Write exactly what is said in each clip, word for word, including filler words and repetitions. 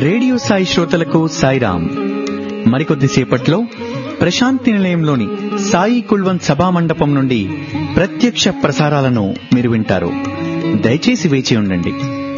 Radio Sai శ్రోతలకు సాయిరాం. మరికొద్దిసేపట్లో ప్రశాంతి నిలయంలోని సాయి కుల్వంత్ సభా మండపం నుండి ప్రత్యక్ష ప్రసారాలను మీరు వింటారు. దయచేసి వేచి ఉండండి.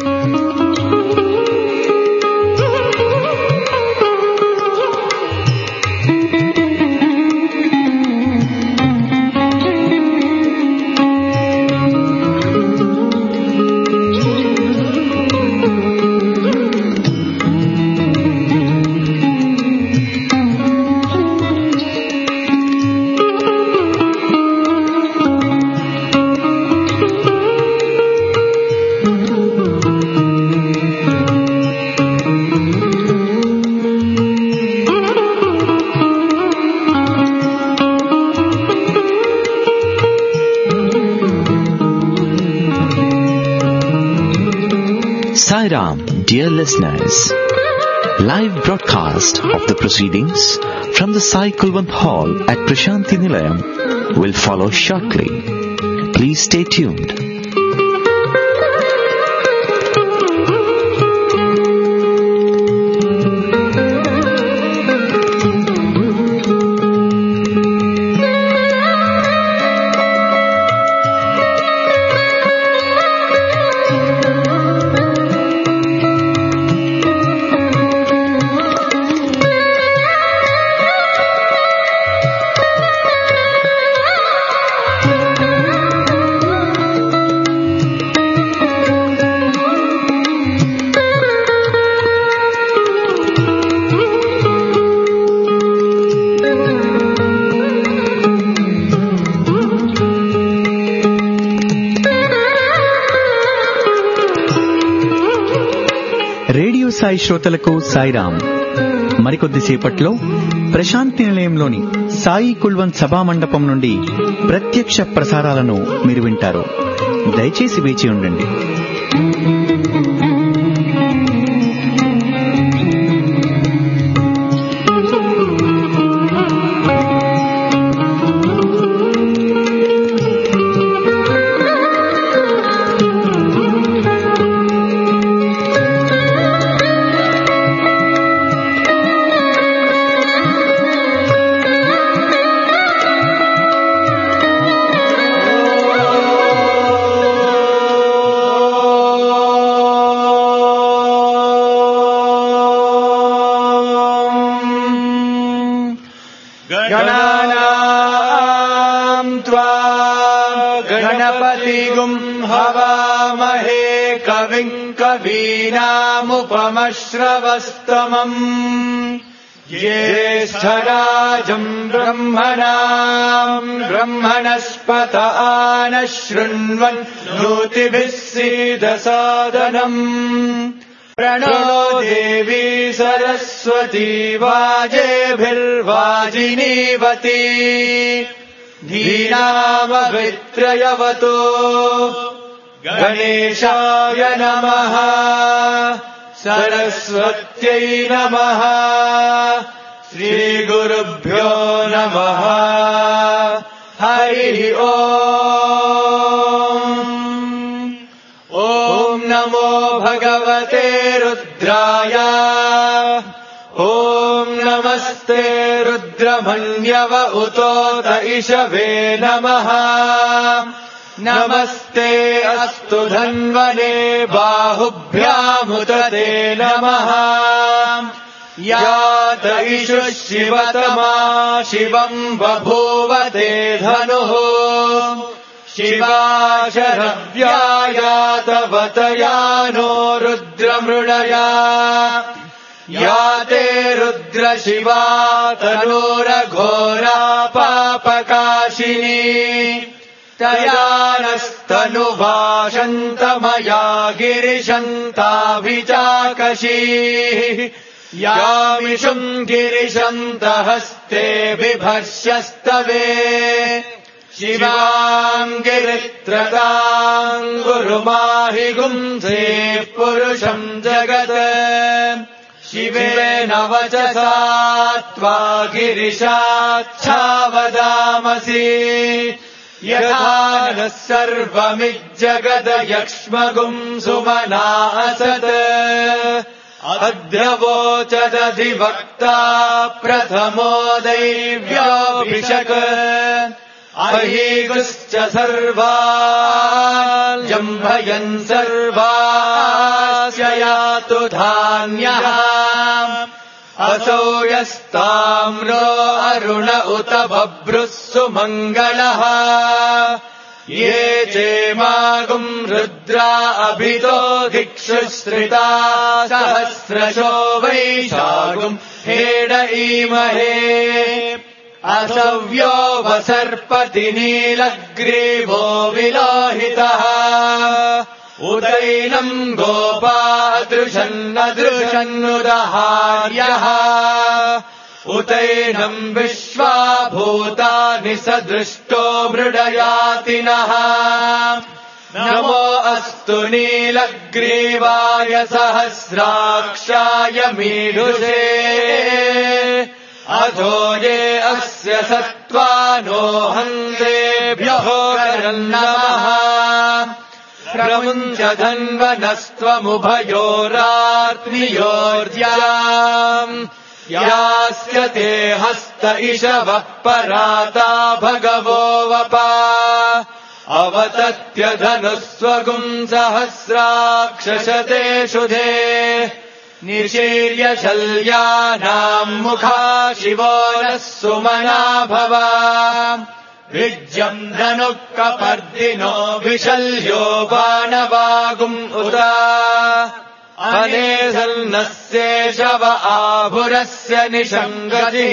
Sairam, dear listeners, live broadcast of the proceedings from the Sai Kulwant Hall at Prashanti Nilayam will follow shortly. Please stay tuned. Radio Sai శ్రోతలకు సాయిరాం. మరికొద్దిసేపట్లో ప్రశాంతి నిలయంలోని సాయి కుల్వంత్ సభా మండపం నుండి ప్రత్యక్ష ప్రసారాలను మీరు వింటారు. దయచేసి వేచి ఉండండి. गणानाम् त्वा गणपतिगुं हवामहे कविं कवीनामुपमश्रवस्तमम् ज्येष्ठराजम् ब्रह्मणाम् ब्रह्मणस्पत आनः शृण्वन् नोतिभिः सीदसादनम् प्रणो देवी सरस्वती वाजेभिर्वाजिनीवती धीनामभित्रयवतो गणेशाय नमः सरस्वत्यै नमः श्रीगुरुभ्यो नमः हरिः ओम्. ॐ नमो भगवते रुद्राय. ॐ नमस्ते रुद्रमन्यव उतोत इषवे नमः. नमस्ते अस्तु धन्वने बाहुभ्यामुत ते नमः. यात इषुः शिवतमा शिवम् बभूव ते धनुः. शिवाशरव्यायातवतया नो रुद्रमृडया. या ते रुद्रशिवा तनूरघोरा पापकाशिनी. तया नस्तनुभाषन्तमया गिरिशन्ताभिचाकशीः. यामिषुम् गिरिशन्तहस्ते बिभर्ष्यस्तवे. शिवाम् गिरित्रताम् गुरुमाहि गुंसे पुरुषम् जगत्. शिवेन वचसा त्वा गिरिशाच्छावदामसि. यथा नः सर्वमिज्जगदयक्ष्मगुम् सुमना असत्. अध्यवोचदधिवक्ता प्रथमो दैव्योऽभिषक् अहीगुश्च सर्वान् जम्भयन् सर्वास्य यातु धान्यः असौ यस्ताम्रो अरुण उत बभ्रुः सुमङ्गलः ये चेमागुम् रुद्रा अभितो दिक्षुश्रिता सहस्रशो वैशागुम् हेड ईमहे असव्यो वसर्पति नीलग्रीवो विलोहितः उदैनम् गोपादृशन्नदृशन्नुदहार्यः उतैनम् विश्वाभूतानि सदृष्टो मृडयातिनः नमो अस्तु नीलग्रीवाय सहस्राक्षाय मीढुषे अथो ये अस्य सत्त्वानो हन्तेभ्यो करन्नमः प्रमुञ्च धन्वनस्त्वमुभयोरात्मियोर्ज्याम् यास्य ते हस्त इषवः पराता भगवो वपा अवतत्यधनुस्वगुम् सहस्राक्षशते शुधे निशीर्य शल्यानाम् मुखा शिवो नः सुमना भव विज्यम् धनुः कपर्दिनो विशल्यो बाणवागुम् उत अनेसन्नस्येषव आभुरस्य निषङ्गतिः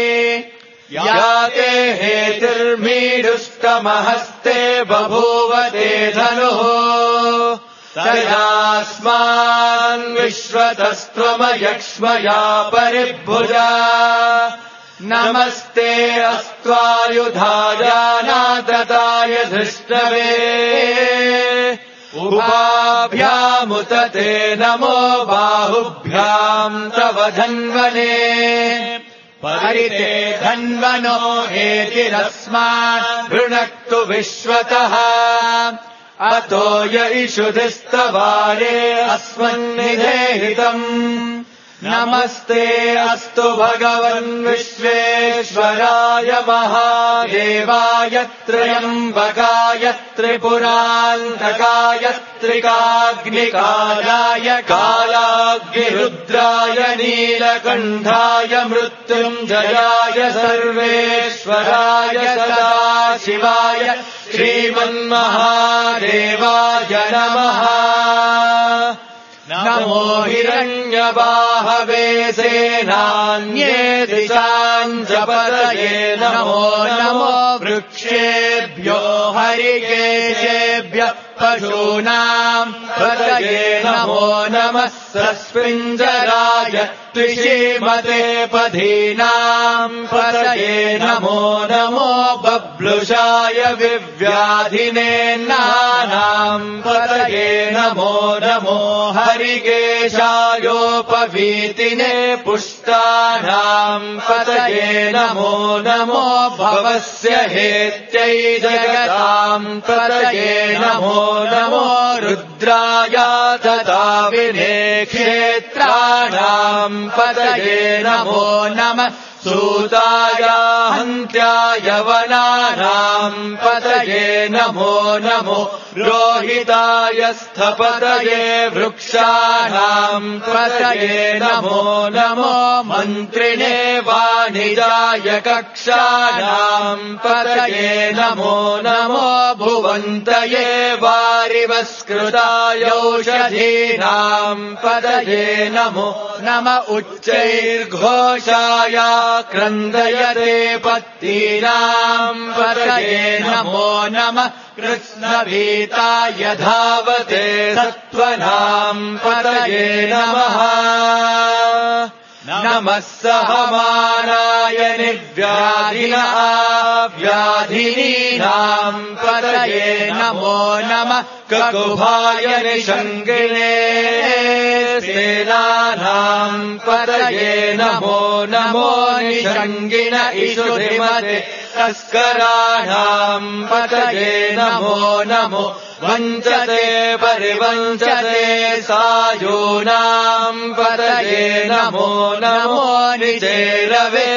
याते हेतिर्मीडुष्टमहस्ते बभूव ते धनुः तदास्मान् विश्वतस्त्वमयक्ष्मया परिभुजा नमस्ते अस्त्वायुधाजानादताय धृष्टवे उभाभ्यामुत ते नमो बाहुभ्याम् तव धन्वने परिते धन्वनो हेतिरस्मान् वृणक्तु विश्वतः अतो य इषुधिस्तवारे अस्मन्निधेहितम् नमस्ते अस्तु भगवन् विश्वेश्वराय महादेवाय त्र्यम्बकाय त्रिपुरान्तकाय त्रिकाग्निकालाय कालाग्निरुद्राय नीलकण्ठाय मृत्युञ्जयाय सर्वेश्वराय सदाशिवाय श्रीमन्महादेवाय नमः नमो हिरण्यबाहवे सेनान्ये दिशाम् च पतये नमो नमो वृक्षेभ्यो हरिकेशेभ्यः पशूनाम् पतये नमो नमः सस्मिञ्जराय त्रिशीमते पधीनाम् पतये नमो नमो बब्लुषाय विव्याधिने नानाम् पतये नमो नमो हरिकेशायोपवीतिने पुष्टानाम् पतये नमो नमो भवस्य हेत्यै जगताम् पतये नमो नमो रुद्राय तदाविने क्षेत्राणाम् पतये नमो नमः सूताय हन्त्याय वनानाम् पतये नमो नमो रोहिताय स्थपतये वृक्षाणाम् पतये नमो नमो मन्त्रिणे वाणिजाय कक्षाणाम् पतये नमो नमो भुवन्तये वारिवस्कृताय औषधीनाम् पतये नमो नम उच्चैर्घोषाय क्रन्दयते पत्तीनाम् पतये नमो नमः कृष्णभीताय धावते सत्त्वनाम् पतये नमः नमः सहमानाय निर्व्याधिनः व्याधिनीनाम् पतये नमो नमः ककुभाय निषङ्गिणे सेनानाम् पतये नमो नमो निषङ्गिण इषुधिमते तस्कराणाम् पतये नमो नमो वञ्चते परिवञ्चते सायूनाम् पतये नमो नमो निचेरवे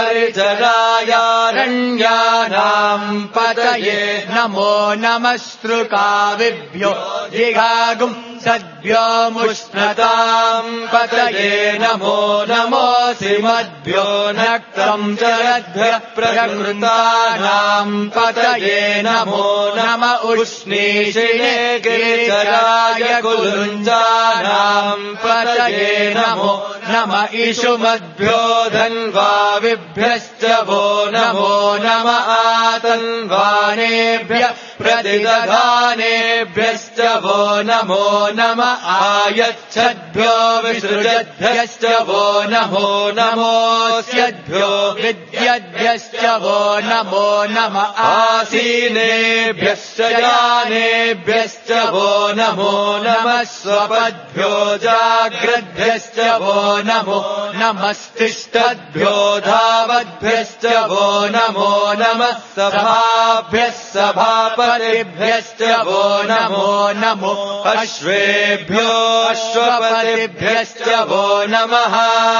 परिचरायारण्यानाम् पतये नमो नमस्त्रुकाविभ्यो जिगागुम् सद्भ्यो मुष्णताम् पतये नमो नमोऽसिमद्भ्यो नक्तम् चरद्भ्यः प्रकृतानाम् पतये नमो नम उष्णीषिणे गिरिचराय कुलुञ्जानाम् पतये नमो नम इषुमद्भ्यो धन्वाविभ्यश्च वो नमो नम आतन्वानेभ्यः प्रतिदधानेभ्यश्च वो नमो नम आयच्छद्भ्यो विसृजद्भ्यश्च वो नमो नमोऽस्यद्भ्यो विद्यद्भ्यश्च वो नमो नम आसीनेभ्यश्च यानेभ्यश्च वो नमो नमः स्वपद्भ्यो जाग्रद्भ्यश्च वो नमो नमस्तिष्ठद्भ्यो धावद्भ्यश्च वो नमो नमः सभाभ्यः सभापतिभ्यश्च वो नमो नमो अश्वेभ्यो अश्वपतिभ्यश्च वो नमः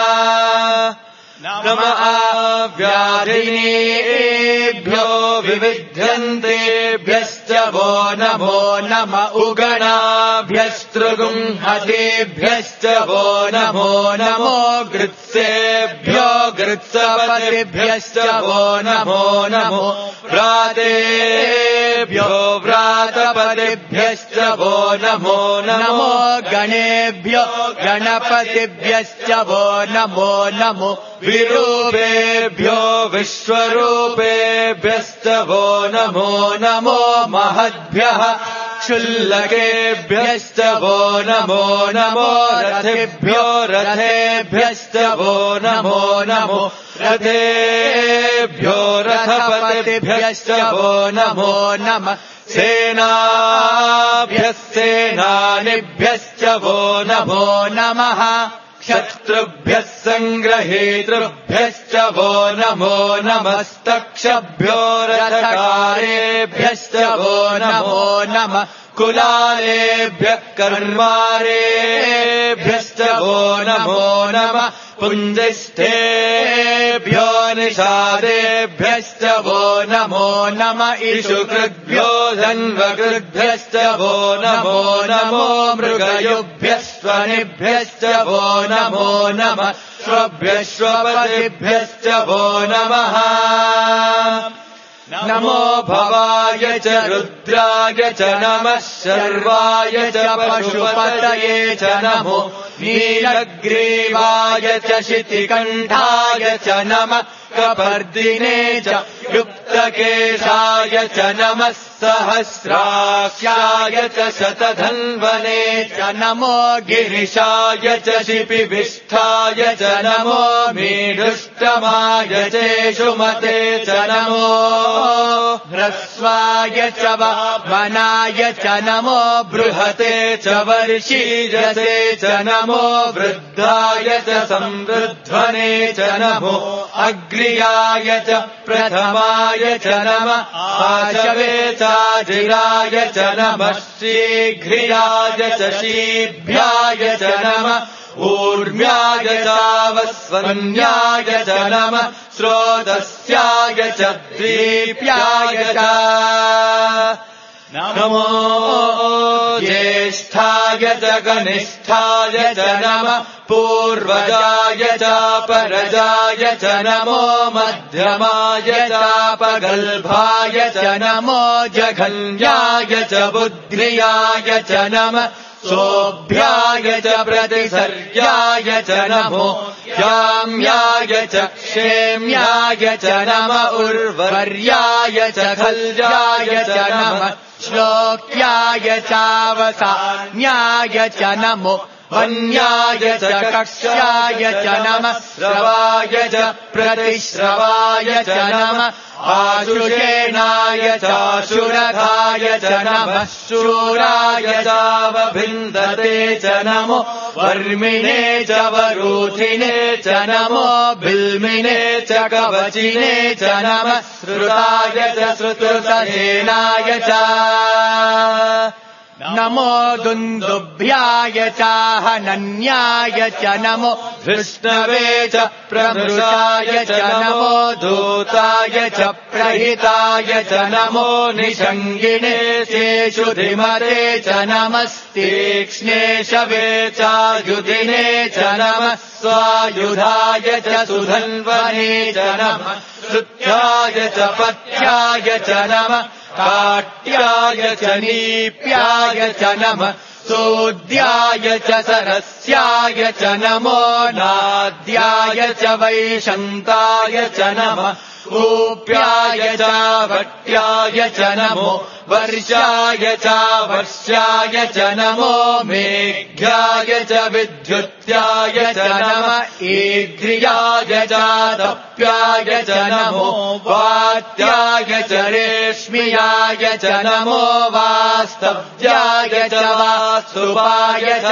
नमः व्याधिनेभ्यो विविध्यन्तेभ्यश्च वो नमो नम उगणाभ्यस्तृगुंहतेभ्यश्च वो नमो नमो गृत्सेभ्यो गृत्सपतिभ्यश्च वो नमो नमो व्रातेभ्यो व्रातपतिभ्यश्च वो नमो नमो गणेभ्यो गणपतिभ्यश्च वो नमो नमो विरूपेभ्यो विश्वरूपेभ्यश्च वो नमो नमो महद्भ्यः क्षुल्लकेभ्यश्च वो नमो नमो रथेभ्यो रथेभ्यश्च वो नमो नमो रथेभ्यो रथपतिभ्यश्च वो नमो नमः सेनाभ्यः सेनानिभ्यश्च वो नमो नमः शत्रुभ्यः सङ्ग्रहेतृभ्यश्च वो नमो नमस्तक्षभ्यो रथकारेभ्यश्च वो नमो नमः कुलालेभ्यः कर्मारेभ्यश्च वो नमो नमः पुञ्जिष्ठेभ्यो निषादेभ्यश्च वो नमो नम इषुकृद्भ्यो धन्वकृद्भ्यश्च वो नमो नमो मृगयुभ्यश्वनिभ्यश्च वो नमो नमः श्वभ्यश्वपतिभ्यश्च वो नमः नमो भवाय च रुद्राय च नमः शर्वाय च पशुपतये च नमो नीलग्रीवाय च शितिकण्ठाय च नमः कपर्दिने च युक्तकेशाय च नमः सहस्राक्षाय च शतधन्वने च नमो गिरिशाय च शिपिविष्ठाय च नमो मीढुष्टमाय चेषुमते च नमो ह्रस्वाय च वनाय च नमो बृहते च वर्षीजसे च नमो वृद्धाय च संवृध्वने च नमो अग्र्याय च प्रथमाय च नमः आशवे चाजिराय च नमः शीघ्रियाय च शीभ्याय च नमः ऊर्म्याय चावस्वन्याय च नमः स्रोतस्याय च द्वीप्याय च नमो ज्येष्ठाय च कनिष्ठाय च नमः पूर्वजाय चापरजाय च नमो मध्यमाय चापगल्भाय च नमो जघन्याय च बुद्ध्याय च नमः सोऽभ्याय च प्रतिसर्याय च नमो याम्याय च क्षेम्याय च नम उर्वर्याय च खल्जाय च नमः श्लोक्याय चावसान्याय च नमो वन्याय च कक्ष्याय च नमः श्रवाय च प्रतिश्रवाय च नमः आशुषेणाय चाशुरथाय च नमः शूराय चावभिन्दते च नमो वर्मिणे च वरूथिने च नमो बिल्मिने च कवचिने च नमः श्रुताय च श्रुतसेनाय च नमो दुन्दुभ्याय चाहनन्याय च नमो विष्णवे च प्रमृषाय च नमो दूताय च प्रहिताय च नमो निषङ्गिणे चेषु धिमते च नमस्तीक्ष्णे शवे चायुधिने च नमः स्वायुधाय च सुधन्वने च नमः श्रुत्याय च पथ्याय च नमः काट्याय च नीप्याय च नमः सोद्याय च सरस्याय च नमो नाद्याय च वैशन्ताय च नमः ऊप्याय च वट्याय च नमो वर्षाय च वर्ष्याय च नमो मेघ्याय च विद्युत्याय च नमः ईद्रियाय च तप्याय च नमो वात्याय च रेश्मियाय च नमो वास्तव्याय च वासुवाय च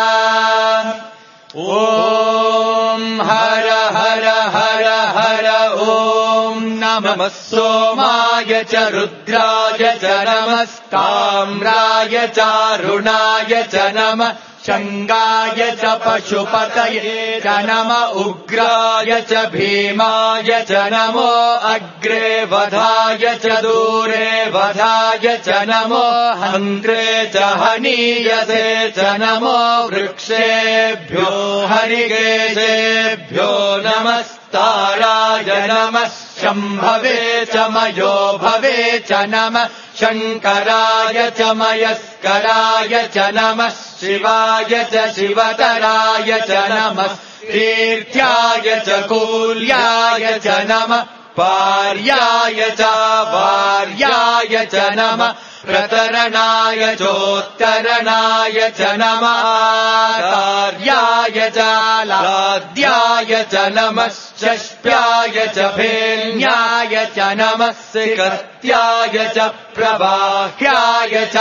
ॐ हर हर हर हर ॐ नमः सोमाय च रुद्राय च नमस्ताम्राय चारुणाय च नमः शङ्गाय च पशुपतये च नमः उग्राय च भीमाय च नमो अग्रे वधाय च दूरे वधाय च नमो हन्त्रे च हनीयसे च नमो वृक्षेभ्यो हरिकेशेभ्यो नमस्ताराय नमः शम्भवे च मयो भवे च नमः शङ्कराय च मयस्कराय च नमः शिवाय च शिवतराय च नमः तीर्थ्याय च कूल्याय च नमः पार्याय च वार्याय च नमः प्रतरणाय चोत्तरणाय च नमः आचार्याय च लाद्याय च नमः षष्ट्याय च फेन्याय च नमः सिकत्याय च प्रवाह्याय च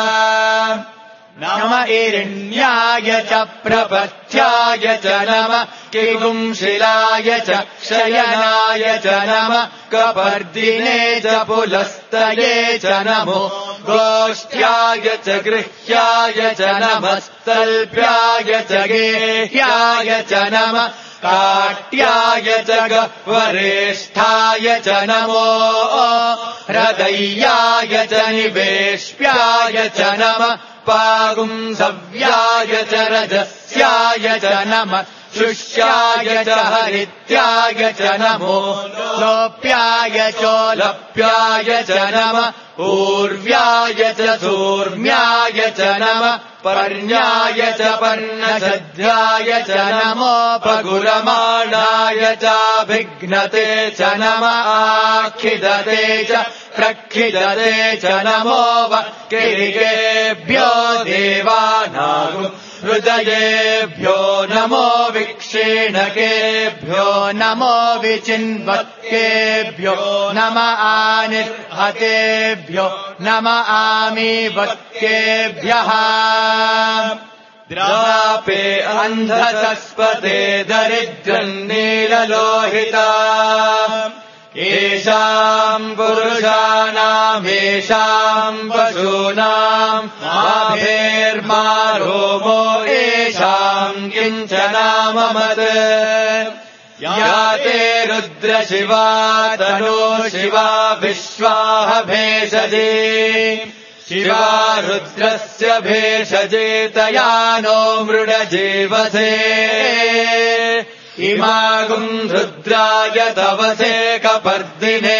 नमः ईरण्याय च प्रपथ्याय च नमः किगुंशिलाय च क्षयनाय च नमः कपर्दिने च पुलस्तये च नमो गोष्ठ्याय च गृह्याय च नमः स्तल्प्याय च गेह्याय च नमः काट्याय च गह्वरेष्ठाय च नमो हृदय्याय च निवेश्याय च नमः पागुंसव्याय च रजस्याय च नमः शुष्याय च हरित्याय च नमो लोप्याय चोलप्याय च नमः ऊर्व्याय च सूर्म्याय च नमः पर्ण्याय च पर्णसद्ध्याय च नमो पगुरमाणाय चाभिघ्नते च नमः आखिदते च प्रक्षिदते च नमो वक्किरिकेभ्यो देवानागु हृदयेभ्यो नमो विक्षीणकेभ्यो नमो विचिन्वत्केभ्यो नम आनिर्हतेभ्यो नम आमीवत्केभ्यः द्रापे अन्धसस्पते दरिद्रन्नीललोहिता येषाम् पुरुषाणामेषाम् पशूनाम् माभेर्मारोमो येषाम् किञ्चनाममत् या ते रुद्रशिवा तनो शिवा विश्वाह भेषजे शिवा रुद्रस्य भेषजे तया नो मृडजीवसे इमागुम् रुद्राय तवसे कपर्दिने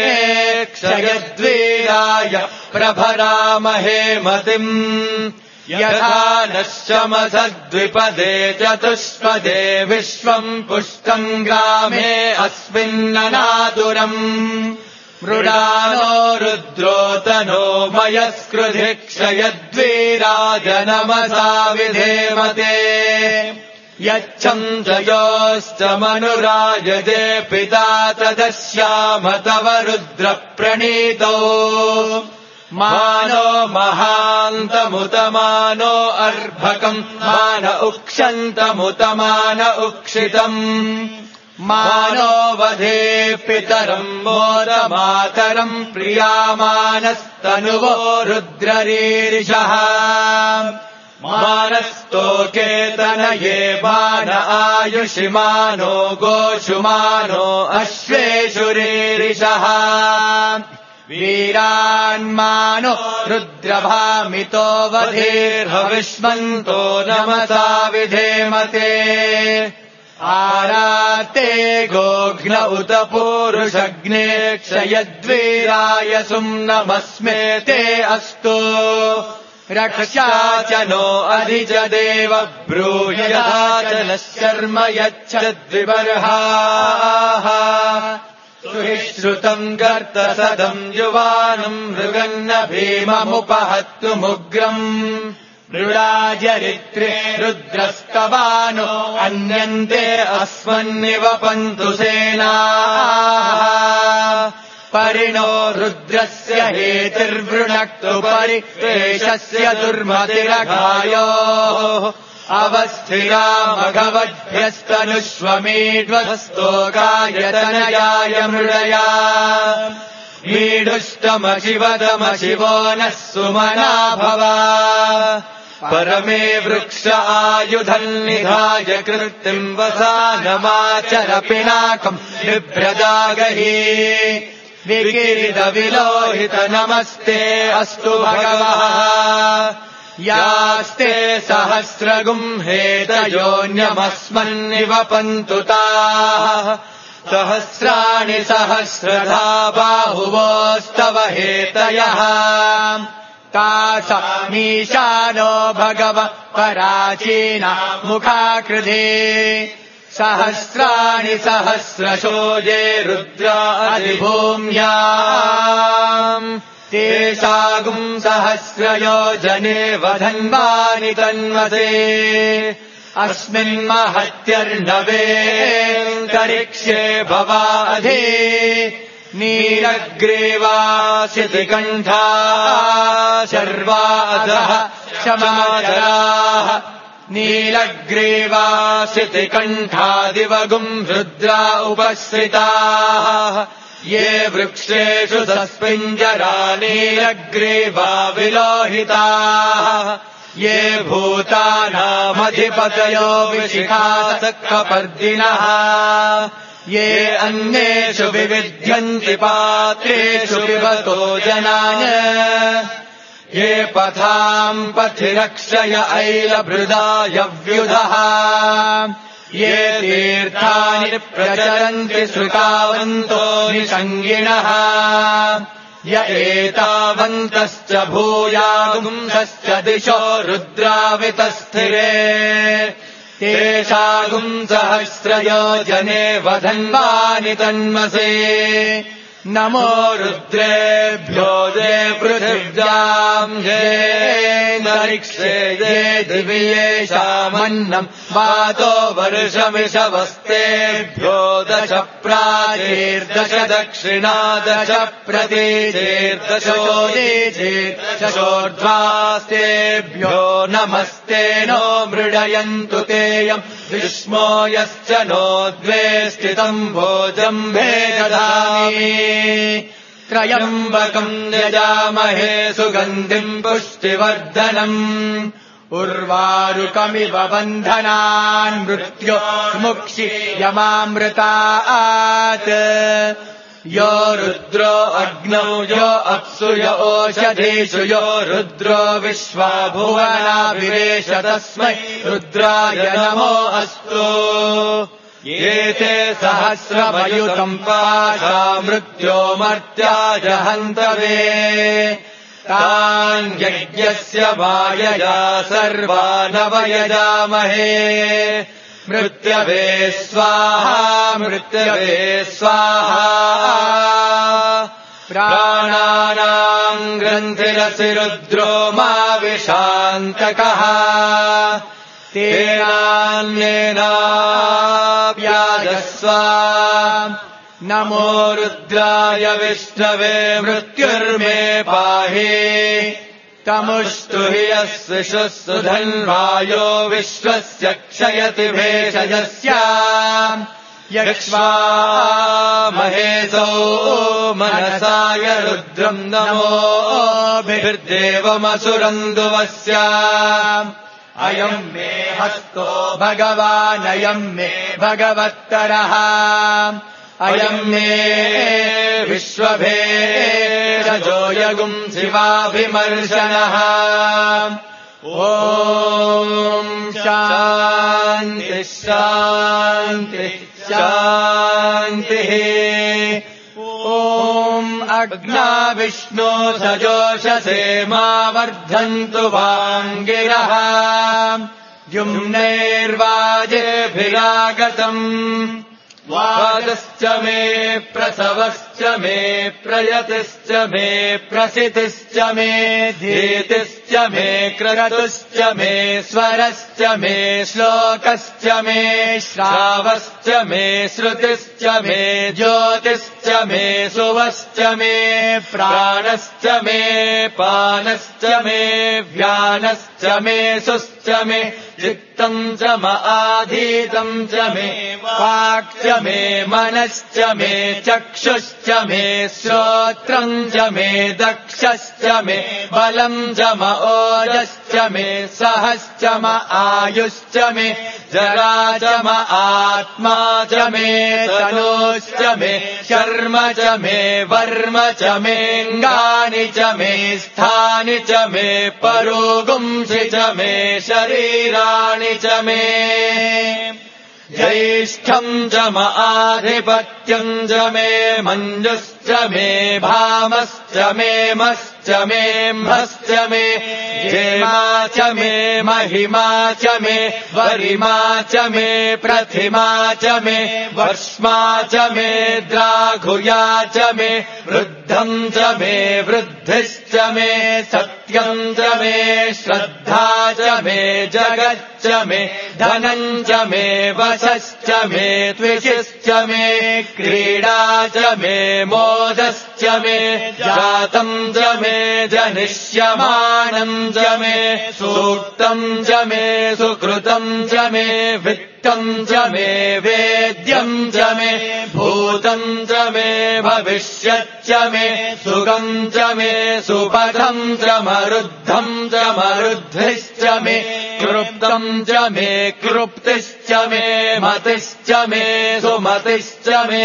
क्षयद्वीराय प्रभरामहे मतिम् यथा नश्यमसद्विपदे चतुष्पदे विश्वम् पुष्टम् ग्रामे अस्मिन्ननातुरम् मृडानो रुद्रोतनो मयस्कृधिक्षयद्वीराजनमसा विधेमते यच्छन्दयोश्च मनुरायजे पिता तदस्याम तव रुद्रप्रणीतौ मानो महान्तमुतमानो अर्भकम् मान उक्षन्तमुतमान उक्षितम् मानो वधे पितरम् मोदमातरम् प्रियामानस्तनुवो रुद्ररीरिषः मानस्तोकेतनये मान आयुषिमानो गोषुमानो अश्वेषुरीरिषः वीरान्मानो रुद्रभामितो वधेर्हविष्मन्तो नमसा विधेमते आराते गोघ्न उत पूरुषग्ने क्षयद्वीराय सुम्नमस्मे ते अस्तु रक्षा च नो अधि च देव ब्रूयता च नः शर्म यच्छद्विबर्हाः सुहिश्रुतम् गर्तसदम् युवानम् मृगन्न भीममुपहत्तुमुग्रम् मृडाजरित्रे रुद्रस्तवानो अन्यन्ते अस्मन्निवपन्तु सेनाः परिणो रुद्रस्य हेतिर्वृणक्तु परिवेशस्य दुर्मतिरघायोः अवस्थिरा मघवद्भ्यस्तनुष्वमीढ्वस्तोकायतनयाय मृडया मीढुष्टमशिवदमशिवो नः सुमना भवा परमे वृक्ष आयुधम् निधाय कृत्तिम् वसानमाचर पिनाकम् बिभ्रजागहि विकिरितविलोहित नमस्ते अस्तु भगवः यास्ते सहस्रगुम् हेतयोऽन्यमस्मन्निवपन्तु ताः सहस्राणि सहस्रधा बाहुवोस्तव हेतयः तासामीशानो भगव पराचीना मुखाकृधे सहस्राणि सहस्रशो ये रुद्रादिभूम्याम् तेषागुम् सहस्रयोजने वधन्वानि तन्वसे अस्मिन्महत्यर्णवेऽन्तरिक्षे भवाधे नीलग्रीवासितिकण्ठा शर्वाधः क्षमाचराः नीलग्रीवासितिकण्ठादिवगुम् रुद्रा उपश्रिताः ये वृक्षेषु सस्पिञ्जरा नीलग्रीवा विलोहिताः ये भूतानामधिपतयो विशिखासक्खपर्दिनः ये अन्येषु विविध्यन्ति पात्रेषु पिबतो जनान् ये पथाम् पथि रक्षय ऐलभृदायव्युधः ये तीर्थानि प्रचरन्ति श्रुतावन्तो निषङ्गिणः य एतावन्तश्च भूयागुंसश्च दिशो रुद्रावितस्थिरे तेषागुम् सहस्रयोजने वधन्वानि तन्मसे नमो रुद्रेभ्यो ये पृथिव्याम् येऽन्तरिक्षे ये दिवि येषामन्नम् वातो वर्षमिषवस्तेभ्यो दश प्राचीर्दश दक्षिणा दश प्रतीचेर्दशोदीचेर्दशोर्ध्वास्तेभ्यो नमस्ते नो मृडयन्तु तेयम् विष्मो यश्च नो द्वे स्थितम् भोजम्भे ददामि त्रयम्बकम् यजामहे सुगन्धिम् पुष्टिवर्धनम् उर्वारुकमिव बन्धनान् मृत्यो मुक्षि यमामृतात् यो रुद्रो अग्नौ यो अप्सु यो ओषधीषु यो रुद्रो विश्वा भुवनाभिरेश तस्मै रुद्राय नमो अस्तु एते सहस्रमयुतम् पाशा मृत्यो मर्त्याय हन्तवे तान् यज्ञस्य मायया सर्वानवयजामहे मृत्यवे स्वाहा मृत्यवे स्वाहा प्राणानाम् ग्रन्थिरसि रुद्रो मा विशान्तकः तेनान्येनाप्याजस्व नमो रुद्राय विष्णवे मृत्युर्मे पाहि तमुष्टु हि यस्विषुस्तु धन्वायो विश्वस्य क्षयति भेषजस्य यक्ष्वामहेसो मनसाय रुद्रम् नमोभिर्देवमसुरन्दुवस्य अयम् मे हस्तो भगवानयम् मे भगवत्तरः अयम् मे विश्वभेषजो यगुम् शिवाभिमर्शनः ॐ शान्ति शान्ति शान्तिः ॐ अग्ना विष्णो सजोषसे मा वर्धन्तु वाङ्गिरः द्युम्नैर्वाजेभिरागतम् वादश्च मे प्रसवश्च मे प्रयतिश्च मे प्रसितिश्च मे धीतिश्च मे क्रतुश्च मे स्वरश्च मे श्लोकश्च मे श्रावश्च मे श्रुतिश्च मे ज्योतिश्च मे सुवश्च मे प्राणश्च मे पानश्च मे व्यानश्च मे सुश्च मे चित्तम् च म आधीतम् च मे वाक् च मे मनश्च मे चक्षुश्च मे श्रोत्रम् च मे दक्षश्च मे बलम् च म ओजश्च मे सहश्च म आयुश्च मे जरा च म आत्मा च मे तनूश्च मे शर्म च मे वर्म च मेऽङ्गानि च मे स्थानि च मे परोगुंसि च मे शरीराणि च मे ज्येष्ठम् च म आधिपत्यम् च मे मञ्जुश्च मे भामश्च मे मश्च मे म्भश्च मे जेमा च मे महिमा च मे वरिमा च मे प्रथिमा च मे वर्ष्मा च मे द्राघुया च मे वृद्धम् च मे वृद्धिश्च मे सत्यम् च मे श्रद्धा च मे जगच्च मे धनम् च मे वशश्च मे त्विषिश्च मे क्रीडा च मे मोदश्च मे जातम् च मे जनिष्यमानम् च मे सूक्तम् च मे सुकृतम् च मे वित्तम् च मे वेद्यम् च मे भूतम् च मे भविष्यच्च मे सुखम् च मे सुपथम् च मरुद्धम् च मरुद्धिश्च मे कृप्तम् च मे कृप्तिश्च मे मतिश्च मे सुमतिश्च मे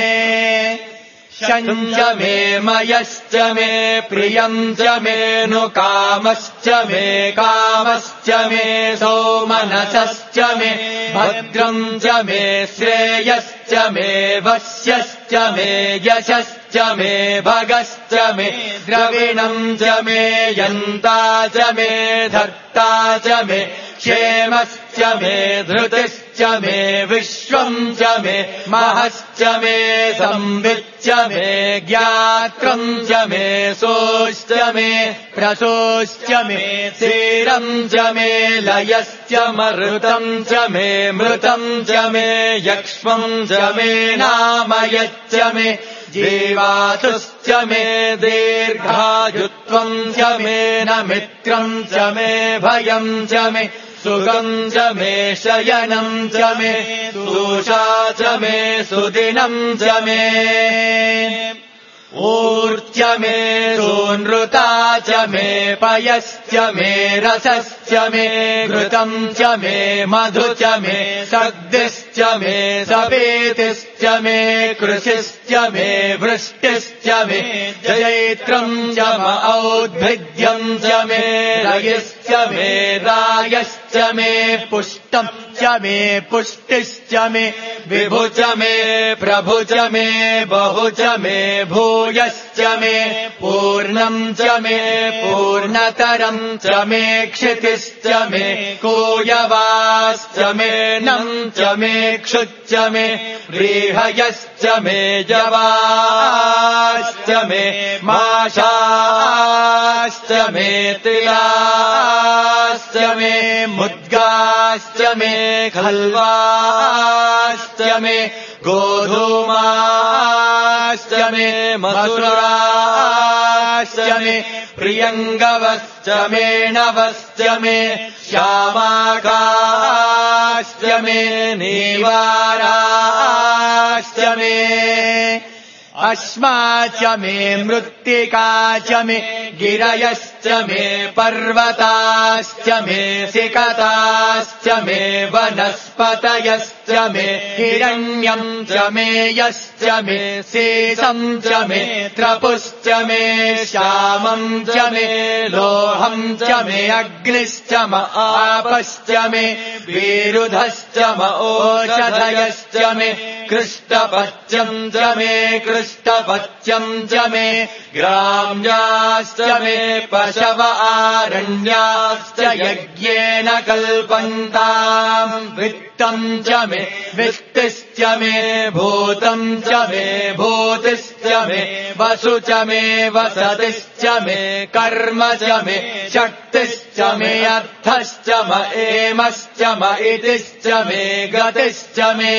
शम् च मे मयश्च मे प्रियम् च मे नु कामश्च मे कामश्च मे सौमनसश्च मे भद्रम् च मे श्रेयश्च मे वश्यश्च मे यशश्च मे भगश्च मे द्रविणम् च मे यन्ता च मे धर्ता च मे क्षेमश्च मे धृतिश्च मे विश्वम् च मे महश्च मे संविच्च मे ज्ञात्रम् च मे सोश्च मे प्रसोश्च मे क्षीरम् च मे लयश्च मरुतम् च मे मृतम् च मे यक्ष्मम् च मे नामयच्च मे जीवातुश्च मे दीर्घायुत्वम् च मे न मित्रम् च मे भयम् च मे सुखम् च मे शयनम् च मे तूषा च मे सुदिनम् च मे ऊर्च मे सोनृता च मे पयश्च मे रसश्च मे घृतम् च मे मधु च मे सद्दिश्च मे सपेतिश्च मे कृषिश्च मे वृष्टिश्च मे जयैत्रम् च म औद्भिद्यम् च मे रयिश्च मे रायश्च मे पुष्टम् च मे पुष्टिश्च मे विभु च मे प्रभु च मे बहु च मे भूयश्च मे पूर्णम् च मे पूर्णतरम् च मे क्षितिश्च मे कूयवाश्च मे नम् च मे क्षुच्च मे व्रीहयश्च मे जवाश्च मे माशाश्च मे तिलाश्च मे मुद्गाश्च मे खल्वाश्च मे गोधूमाश्च मे मसुराश्च मे प्रियङ्गवश्च मे नवश्च मे श्यामाकाश्च मे नीवाराश्च मे अश्मा च मे मृत्तिका च मे गिरयश्च मे पर्वताश्च मे सिकताश्च मे वनस्पतयश्च मे हिरण्यम् च मे यश्च मे शेषम् च मे त्रपुश्च मे श्यामम् च मे लोहम् च मे अग्निश्च म आपश्च मे विरुधश्च म ओषधयश्च मे कृष्टपच्यम् च मे कृष्टपच्यम् च मे ग्राम्याश्च मे पशव आरण्याश्च यज्ञेन कल्पन्ताम् वित्तम् च मे वित्तिश्च मे भूतम् च मे भूतिश्च मे वसु च मे वसतिश्च मे कर्म च मे शक्तिश्च मे अर्थश्च म एमश्च म इतिश्च मे गतिश्च मे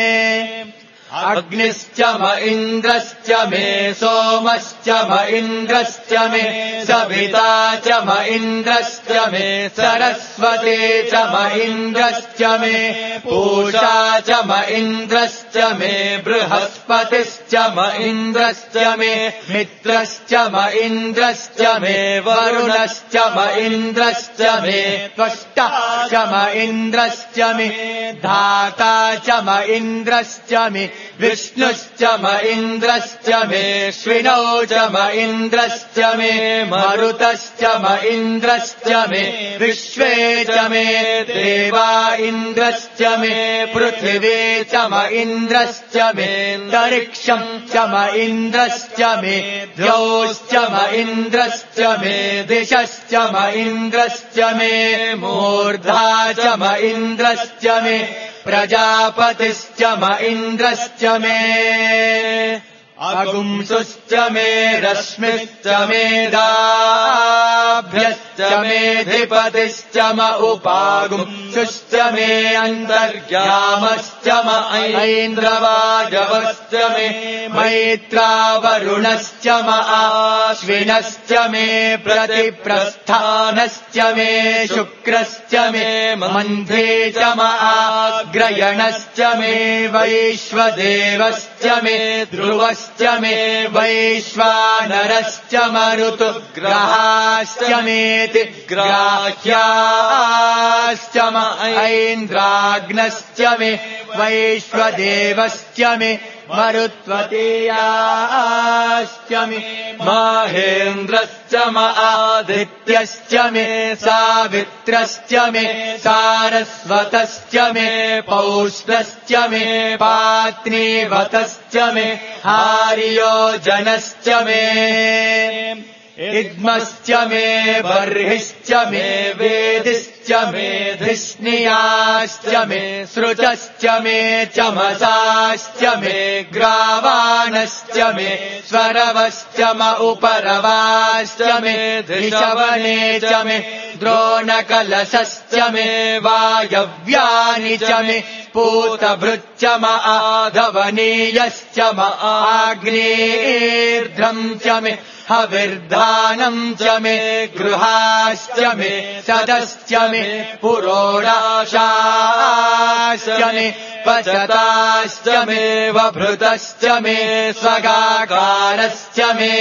अग्निश्च म इन्द्रश्च मे सोमश्च म इन्द्रश्च मे सविता च म इन्द्रश्च मे सरस्वती च म इन्द्रश्च मे पूषा च म इन्द्रश्च मे बृहस्पतिश्च म इन्द्रश्च मे मित्रश्च म इन्द्रश्च मे वरुणश्च म इन्द्रश्च मे त्वष्टा च म इन्द्रश्च मे धाता च म इन्द्रश्च मे विष्णुश्च म इन्द्रश्च मे श्विनौ च म इन्द्रश्च मे मरुतश्च म इन्द्रश्च मे विश्वे च मे देवा इन्द्रश्च मे पृथिवी च म इन्द्रश्च मे अन्तरिक्षम् च म इन्द्रश्च मे द्यौश्च म इन्द्रश्च मे दिशश्च म इन्द्रश्च मे मूर्धा च म इन्द्रश्च मे प्रजापतिश्च म इन्द्रश्च मे अगुंसुश्च मे रश्मिश्च मे दाभ्यश्च मेऽधिपतिश्च म उपागुंसुश्च मे अन्तर्यामश्च म ऐन्द्रवाजवश्च मे मैत्रावरुणश्च म आश्विनश्च मे प्रतिप्रस्थानश्च मे शुक्रश्च मे मन्थे च म आग्रयणश्च मे वैश्वदेवश्च मे ध्रुवश्च मे वैश्वानरश्च मरुतुग्रहाश्च मेति ग्राह्याश्च म ऐन्द्राग्नश्च मे वैश्वदेवश्च मे मरुत्वतीयाश्च मे माहेन्द्रश्च म आदित्यश्च मे सावित्रश्च मे सारस्वतश्च मे पौष्णश्च मे पात्नीवतश्च मे हार्योजनश्च मे इद्मश्च मे बर्हिश्च मे वेदिश्च मे धिष्णियाश्च मे सृजश्च मे चमसाश्च मे ग्रावाणश्च मे स्वरवश्च म उपरवाश्च मे धिषवने च मे द्रोणकलशश्च मे वायव्यानि च मे पूतभृच्च म आधवनीयश्च म आग्नेर्ध्रम् च मे हविर्धानम् च मे गृहाश्च मे सदश्च मे पुरोडाशाश्च मे पचताश्च मे वभृतश्च मे स्वगाकारश्च मे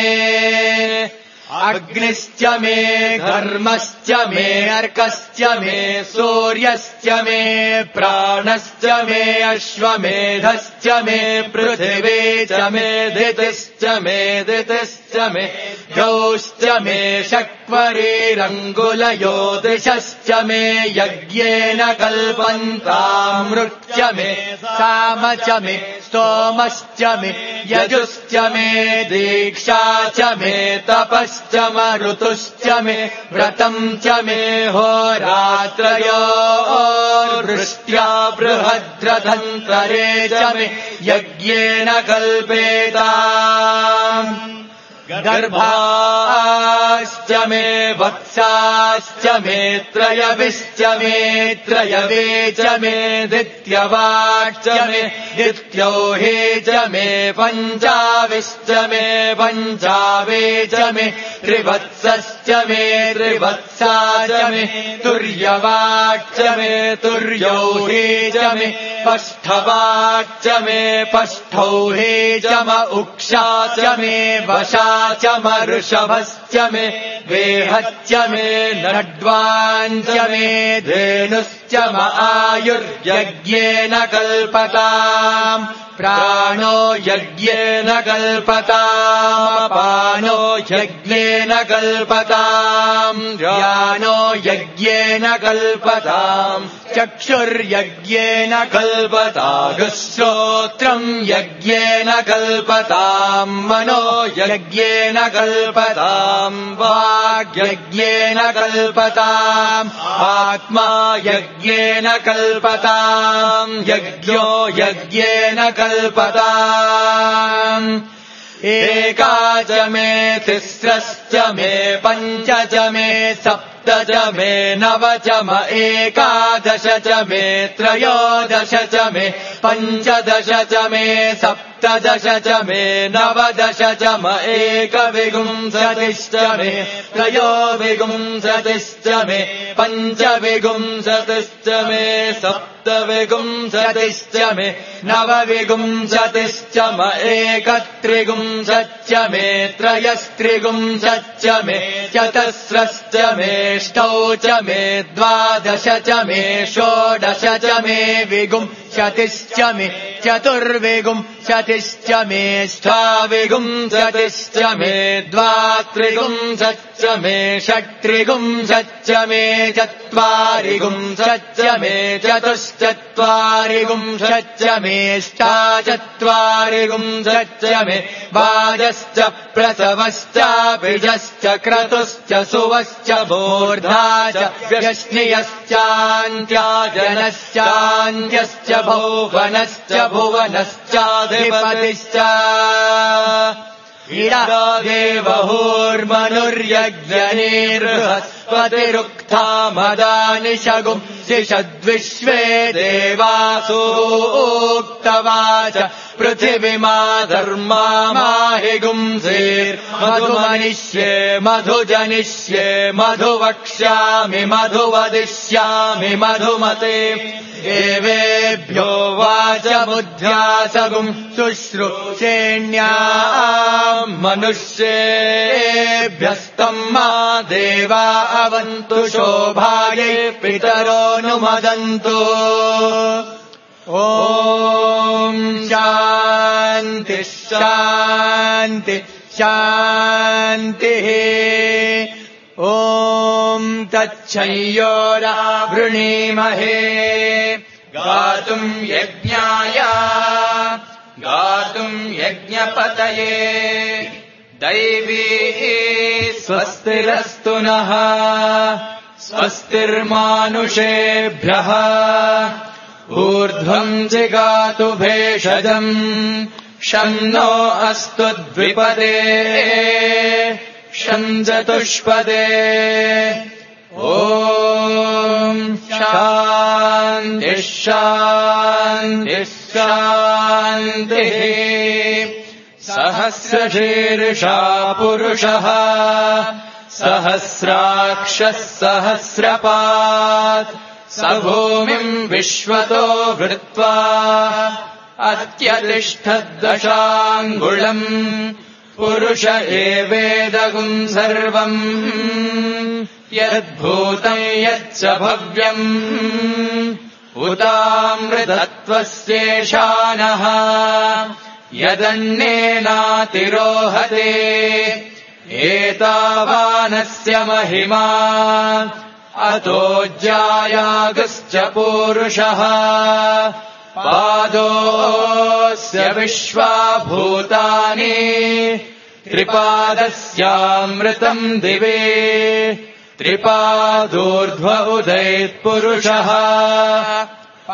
अग्निश्च मे धर्मश्च मे अर्कश्च मे सूर्यश्च मे प्राणश्च मे अश्वमेधश्च मे पृथिवी च मे दितिश्च मे दितिश्च मे गौश्च मे शक्वरीरङ्गुलयो दिशश्च मे यज्ञेन कल्पन्तामृच्च मे साम च मे स्तोमश्च मे यजुश्च मे दीक्षा च मे तपश्च मरुतुश्च मे व्रतम् च मे होरात्रयोर्वृषभश्च वष्ट्या बृहद्रथन्तरे च मे यज्ञेन कल्पेताम् गर्भाश्च मे वत्साश्च मे त्रयविश्च मे त्रयवे च मे दित्यवाश्च मे दित्योहे च मे पञ्चाविश्च मे पञ्चावे च मे त्रिवत्सश्च मे त्रिवत्सा च मे तुर्यवाच्च मे तुर्यौहे च मे पष्ठवाच्च मे पष्ठौहे च म उक्षा च मे वशा च मऋषभश्च मे वेहच्च मे नड्वाञ्च मे धेनुश्च म आयुर्यज्ञेन कल्पताम् प्राणो यज्ञेन कल्पताम् अपानो यज्ञेन कल्पताम् ज्ञानो यज्ञेन कल्पताम् चक्षुर्यज्ञेन कल्पताम् श्रोत्रम् यज्ञेन कल्पताम् मनो यज्ञेन कल्पताम् वाग्यज्ञेन कल्पताम् आत्मा यज्ञेन कल्पताम् यज्ञो यज्ञेन कल्पताम् एका च मे तिस्रश्च मे पञ्च च मे सप्त च मे नव च म एकादश च मे त्रयोदश च मे पञ्चदश च मे सप्तदश च मे नवदश च म एकविंशतिश्च मे त्रयोविंशतिश्च मे पञ्चविंशतिश्च मे सप्तविंशतिश्च मे नवविंशतिश्च म एकत्रिंशच्च मे त्रयस्त्रिंशच्च मे चतस्रश्च मे ष्टौ च मे द्वादश च मे षोडश च मे विंशतिश्च मे चतुर्विंशतिश्च मे ष्टाविंशतिश्च मे द्वात्रिंशच्च मे षट्त्रिंशच्च मे चत्वारिंशच्च मे चतुश्चत्वारिंशच्च मे ष्टाचत्वारिंशच्च मे वाजश्च प्रसवश्च बीजश्च क्रतुश्च सुवश्च मूर्धा च व्यश्नियश्चान्त्याजनश्चान्त्यश्च भुवनश्च भुवनश्चाधिपतिश्च देवहुर्मनुर्यज्ञनिर्बृहस्पतिरुक्था मदानि शगुं शिषद्विश्वे देवासूक्तवाच पृथिवीमा धर्मा माहिगुंसेर्मधुमनिष्ये मधुजनिष्ये मधुवक्ष्यामि मधुवदिष्यामि मधुमते एवेभ्यो वाचमुध्यासगुं शुश्रूषेण्याम् मनुष्येभ्यस्तम् मा देवा अवन्तु शोभायै पितरोऽनुमदन्तु ॐ शान्ति शान्ति शान्तिः ॐ तच्छयोरावृणीमहे गातुम् यज्ञाय गातुम् यज्ञपतये दैवी स्वस्तिरस्तु नः स्वस्तिर्मानुषेभ्यः ऊर्ध्वम् जिगातु भेषजम् शन्नो अस्तु द्विपदे शञ्चतुष्पदे ॐ शान्तिः शान्तिः शान्तिः सहस्रशीर्षा पुरुषः सहस्राक्षः सहस्रपात् स भूमिम् विश्वतो वृत्वा अत्यतिष्ठद्दशाङ्गुलम् पुरुष एवेदगुम् सर्वम् यद्भूतम् यच्च भव्यम् उतामृतत्वस्येषानः यदन्नेनातिरोहते एतावानस्य महिमा अतो ज्यायागश्च पूरुषः पादोऽस्य विश्वाभूतानि त्रिपादस्यामृतम् दिवे त्रिपादोर्ध्व उदयत्पुरुषः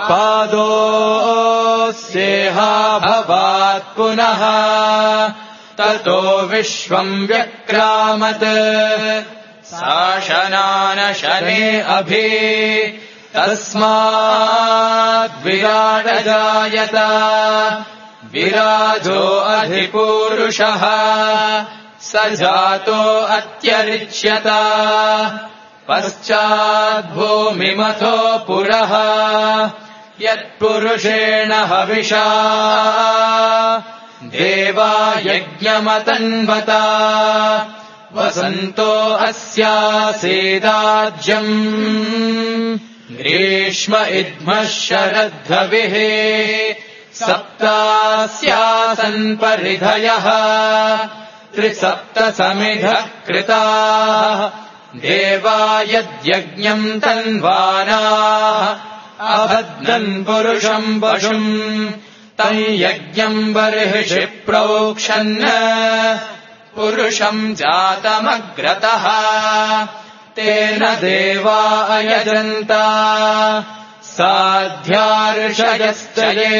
पादोऽस्येहा भवात् पुनः ततो विश्वम् व्यक्रामत् शासनानशने अभि तस्माद्विराडजायत विराजो अधिपूरुषः स जातो अत्यरिच्यत पश्चाद्भूमिमथो पुरः यत्पुरुषेण हविषा देवा यज्ञमतन्वता वसन्तो अस्यासेदाज्यम् ग्रीष्म इद्मः शरद्धविः सप्तास्यासन् परिधयः त्रिसप्तसमिधः कृताः देवा यद्यज्ञम् तन्वानाः अबध्नन् पुरुषम् पशुम् तम् यज्ञम् बर्हिषि प्रोक्षन् पुरुषम् जातमग्रतः तेन देवा अयजन्त साध्यार्षयश्च ये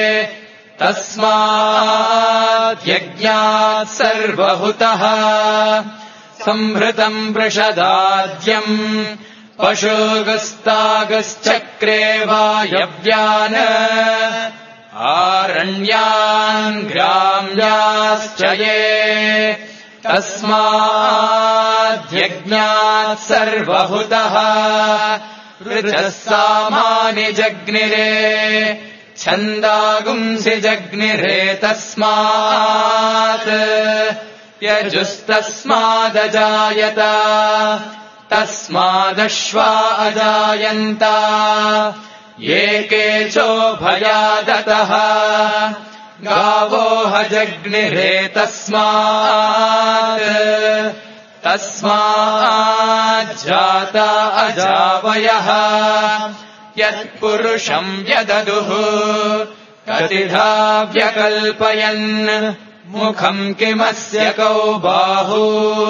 तस्माद्यज्ञात् सर्वहुतः संहृतम् वृषदाद्यम् पशुगस्तागश्चक्रे वायव्यान् आरण्यान् ग्राम्याश्च ये तस्माद्यज्ञात् सर्वहुतः ऋचः सामानि जग्निरे छन्दागुंसि जग्निरे तस्मात् यजुस्तस्मादजायत तस्मादश्वा अजायन्त ये केचोभयादतः गावो हजग्निरे तस्मात् तस्माज्जाता अजावयः यत्पुरुषम् व्यददुः कतिधा व्यकल्पयन् मुखम् किमस्य कौ बाहु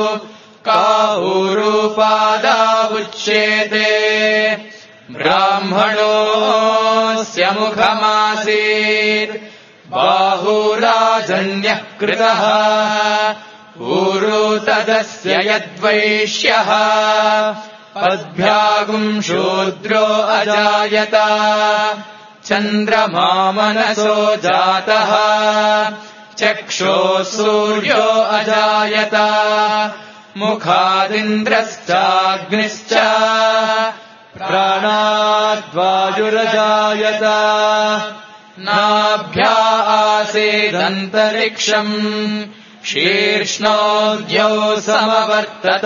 काऊरूपादा उच्येते ब्राह्मणोऽस्य मुखमासीत् बाहुराजन्यः कृतः ऊरू तदस्य यद्वैश्यः पद्भ्यागुम् शूद्रो अजायत चन्द्रमा मनसो जातः चक्षुः सूर्यो अजायत मुखादिन्द्रश्चाग्निश्च प्राणाद्वायुरजायत नाभ्या आसीदन्तरिक्षम् शीर्ष्णोऽद्यौ समवर्तत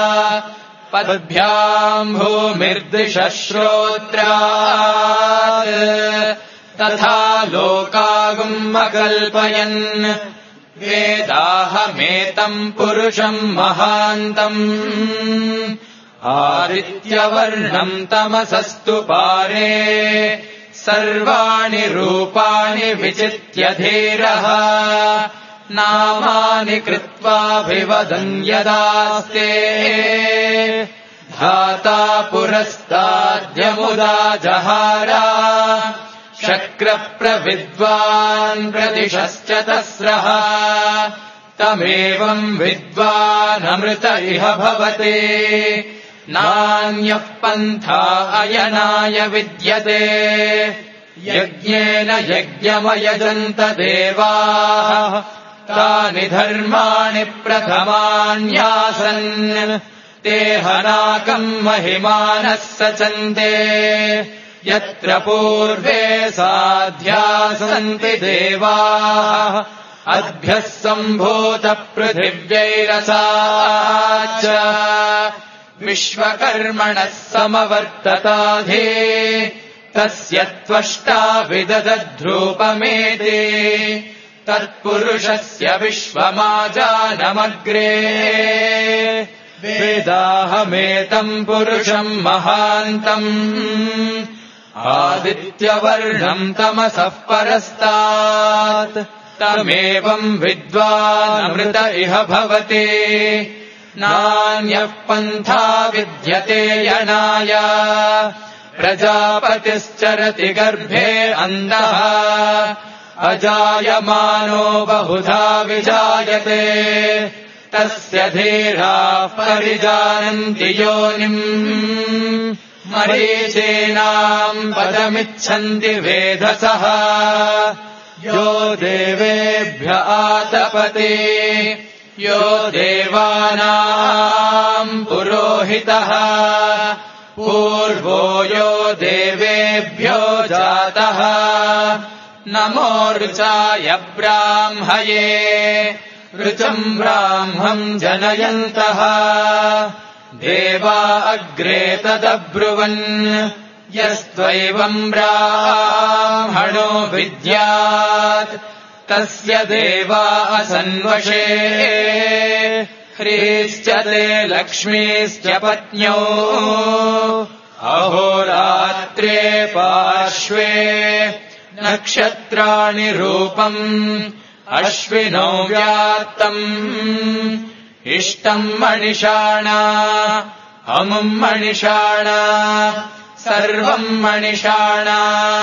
पद्भ्याम् भूमिर्दिशः श्रोत्रात् तथा लोकागुम् अकल्पयन् वेदाहमेतम् पुरुषम् महान्तम् आदित्यवर्णम् तमसस्तु पारे सर्वाणि रूपाणि विचित्य धीरः नामानि कृत्वाभिवदन् यदास्ते धाता पुरस्ताद्यमुदा जहारा शक्रप्रविद्वान् प्रतिशश्च तस्रः तमेवम् विद्वानमृत इह भवते नान्यः पन्था अयनाय विद्यते यज्ञेन यज्ञमयजन्त देवाः तानि धर्माणि प्रथमान्यासन् ते हनाकम् महिमानः सचन्ते यत्र पूर्वे साध्या सन्ति देवाः अद्भ्यः सम्भूतपृथिव्यैरसाच्च विश्वकर्मणः समवर्तताधे तस्य त्वष्टा विदधद्रूपमेते तत्पुरुषस्य विश्वमाजानमग्रे वेदाहमेतम् पुरुषम् महान्तम् आदित्यवर्णम् तमसः परस्तात् तमेवम् विद्वानमृत इह भवति नान्यः पन्था विद्यते यणाय प्रजापतिश्चरति गर्भे अन्धः अजायमानो बहुधा विजायते तस्य धीराः परिजानन्ति योनिम् मरीचीनाम् पदमिच्छन्ति वेधसः यो देवेभ्य आतपते यो देवानाम् पुरोहितः पूर्वो यो देवेभ्यो जातः नमो ऋचाय ब्राह्मये ऋचम् ब्राह्मम् जनयन्तः देवा अग्रे तदब्रुवन् यस्त्वैवम् ब्राह्मणो विद्यात् तस्य देवा असन्वशे ह्रीश्च ते लक्ष्मीश्च पत्न्यौ अहोरात्रे पार्श्वे नक्षत्राणि रूपम् अश्विनौ व्यात्तम् इष्टम् मणिषाणा अमुम् मणिषाणा सर्वम् मणिषाणा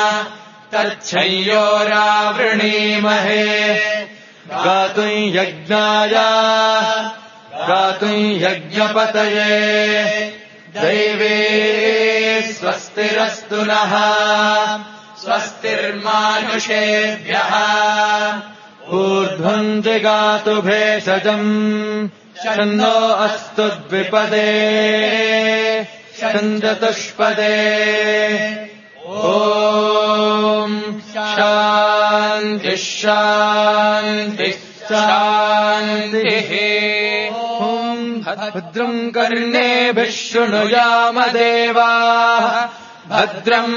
तच्छयोरावृणीमहे गातुम् यज्ञाय गातुम् यज्ञपतये दैवे स्वस्तिरस्तु नः स्वस्तिर्मानुषेभ्यः ऊर्ध्वम् जिगातु भेषजम् छन्दो अस्तु द्विपदे छन्दतुष्पदे ॐ शान्तिः शान्तिः शान्तिः ॐ भद्रम् कर्णेभिः शृणुयाम देवाः भद्रम्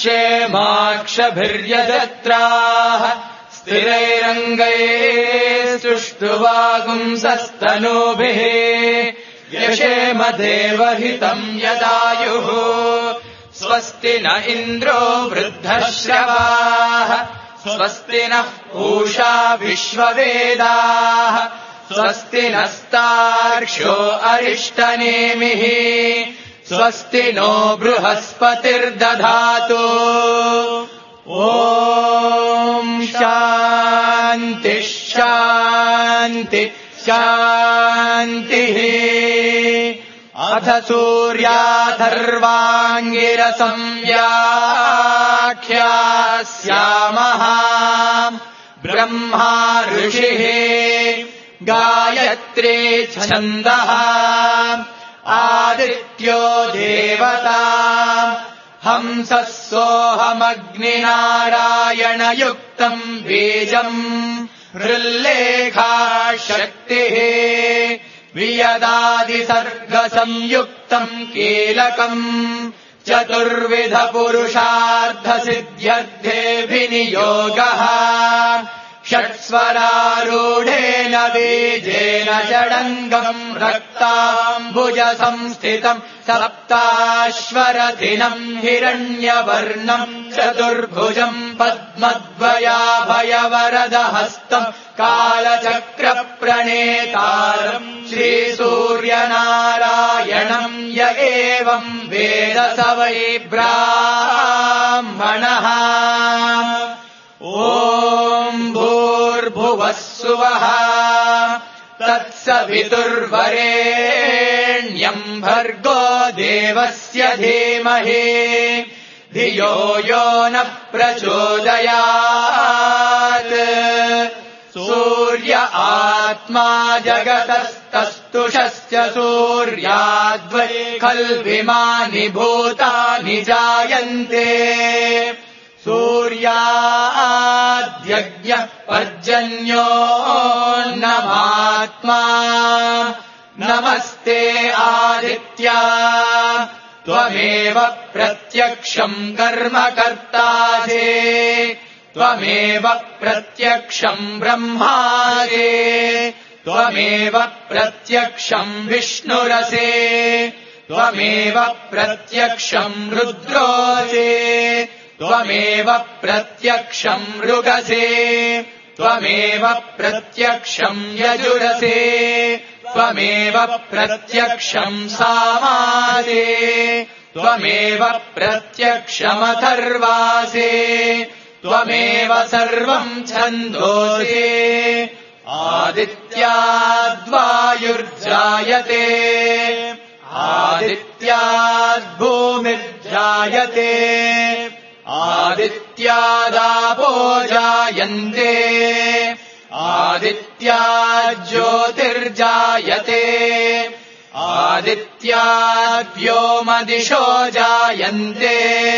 पश्येमाक्षभिर्यजत्राः स्थिरैरङ्गैः सुष्ठुवागुंसस्तनूभिः यशेम देवहितम् यदायुः स्वस्ति न इन्द्रो वृद्धश्रवाः स्वस्ति नः पूषा विश्ववेदाः स्वस्ति नस्तार्क्ष्यो अरिष्टनेमिः स्वस्ति नो बृहस्पतिर्दधातु ॐ शान्तिः शान्तिः शान्तिः अथ सूर्याथर्वाङ्गिरसं व्याख्यास्यामः ब्रह्मा ऋषिः गायत्री छन्दः आदित्यो देवता हंसः सोऽहमग्निनारायणयुक्तम् बीजम् हृल्लेखा शक्तिः वियदादिसर्गसंयुक्तम् कीलकम् चतुर्विधपुरुषार्थसिद्ध्यर्थेऽभिनियोगः षट्स्वरारूढेन बीजेन षडङ्गम् रक्ताम्बुजसंस्थितम् सप्ताश्वरथिनम् हिरण्यवर्णम् चतुर्भुजम् पद्मद्वयाभयवरदहस्तम् कालचक्रप्रणेतारम् श्रीसूर्यनारायणम् य एवम् वेद स वै ब्राह्मणः ॐ भूर्भुवः सुवः तत्सवितुर्वरेण्यम् भर्गो देवस्य धीमहि धियो यो न प्रचोदयात् सूर्य आत्मा जगतस्तस्तुषश्च सूर्याद्वै खल्विमानि भूतानि जायन्ते सूर्याद्यज्ञः पर्जन्योऽन्नमात्मा नमस्ते आदित्या त्वमेव प्रत्यक्षम् कर्म कर्तासि त्वमेव प्रत्यक्षम् ब्रह्मासि त्वमेव प्रत्यक्षम् विष्णुरसि त्वमेव प्रत्यक्षम् रुद्रोसि त्वमेव प्रत्यक्षम् मृगसे त्वमेव प्रत्यक्षम् यजुरसे त्वमेव प्रत्यक्षम् सामासे त्वमेव प्रत्यक्षमथर्वासि त्वमेव सर्वम् छन्दोसि आदित्याद्वायुर्जायते आदित्याद्भूमिर्जायते आदित्यादापो जायन्ते आदित्याज्योतिर्जायते आदित्याद्व्योमदिशो जायन्ते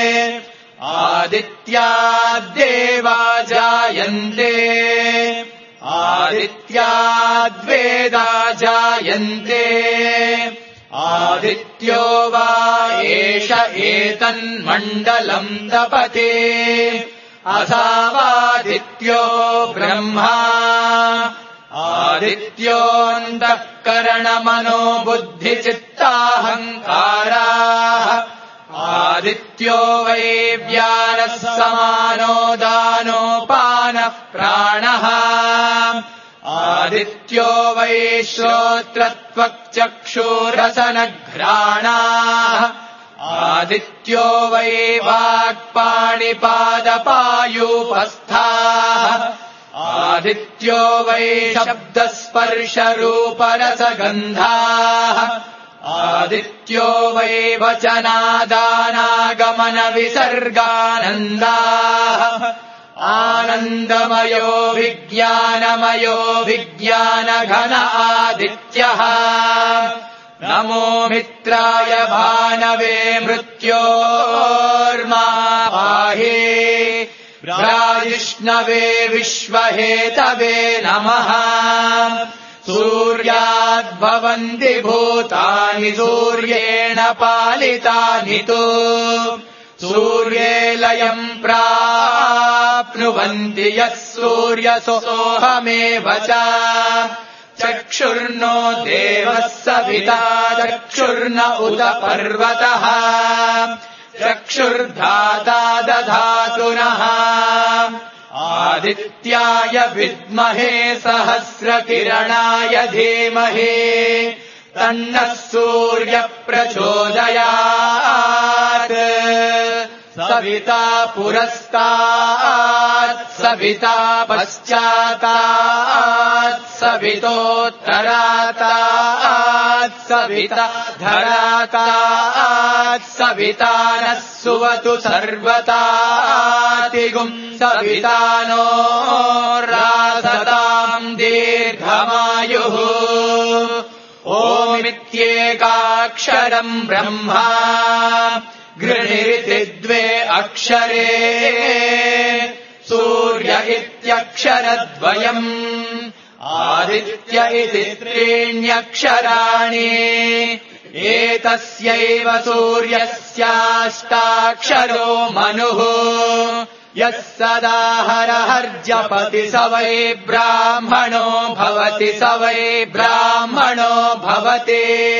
आदित्याद्देवा जायन्ते आदित्याद्वेदा जायन्ते आदित्यो वा एष एतन्मण्डलम् तपते असावादित्यो ब्रह्मा आदित्योऽन्तःकरणमनो बुद्धिचित्ताहङ्काराः आदित्यो वै व्यानः समानो दानोपानः प्राणः आदित्यो वै श्रोत्रत्वक्चक्षुरसनघ्राणाः आदित्यो वै वाक्पाणिपादपायूपस्थाः आदित्यो वै शब्दस्पर्शरूपरसगन्धाः आदित्यो वै वचनादानागमनविसर्गानन्दाः आनन्दमयो विज्ञानमयो विज्ञानघन आदित्यः नमो मित्राय भानवे मृत्योर्मा पाहि प्रायिष्णवे विश्वहेतवे नमः सूर्याद्भवन्ति भूतानि सूर्येण पालितानि तु सूर्ये लयम् प्राप्नुवन्ति यः सूर्यसोऽहमेव च चक्षुर्नो देवः सविता चक्षुर्न उत पर्वतः चक्षुर्धाता दधातु नः आदित्याय विद्महे सहस्रकिरणाय धीमहि तन्नः सूर्यः प्रचोदयात् सविता पुरस्तात् सविता पश्चातात् सवितोत्तरातात् सविता धरातात् सविता नः सुवतु सर्वतातिगुम् सविता नो रासताम् दीर्घमायुः ओमित्येकाक्षरम् ब्रह्मा गृणीति द्वे अक्षरे सूर्य इत्यक्षरद्वयम् आदित्य इति त्रीण्यक्षराणि एतस्यैव सूर्यस्याष्टाक्षरो मनुः यः सदा हरहर्जपति स वै ब्राह्मणो भवति स वै ब्राह्मणो भवति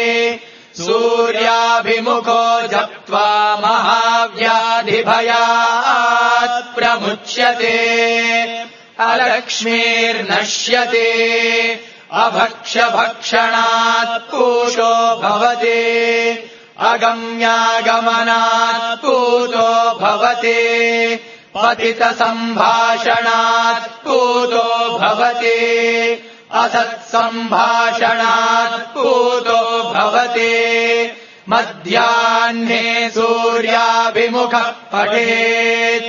सूर्याभिमुखो जप्त्वा महाव्याधिभयात् प्रमुच्यते अलक्ष्मीर्नश्यते अभक्ष्यभक्षणात् पूतो भवति अगम्यागमनात् पूतो भवति पतितसम्भाषणात् पूतो भवति असत्सम्भाषणात् पूतो भवति मध्याह्ने सूर्याभिमुखः पठेत्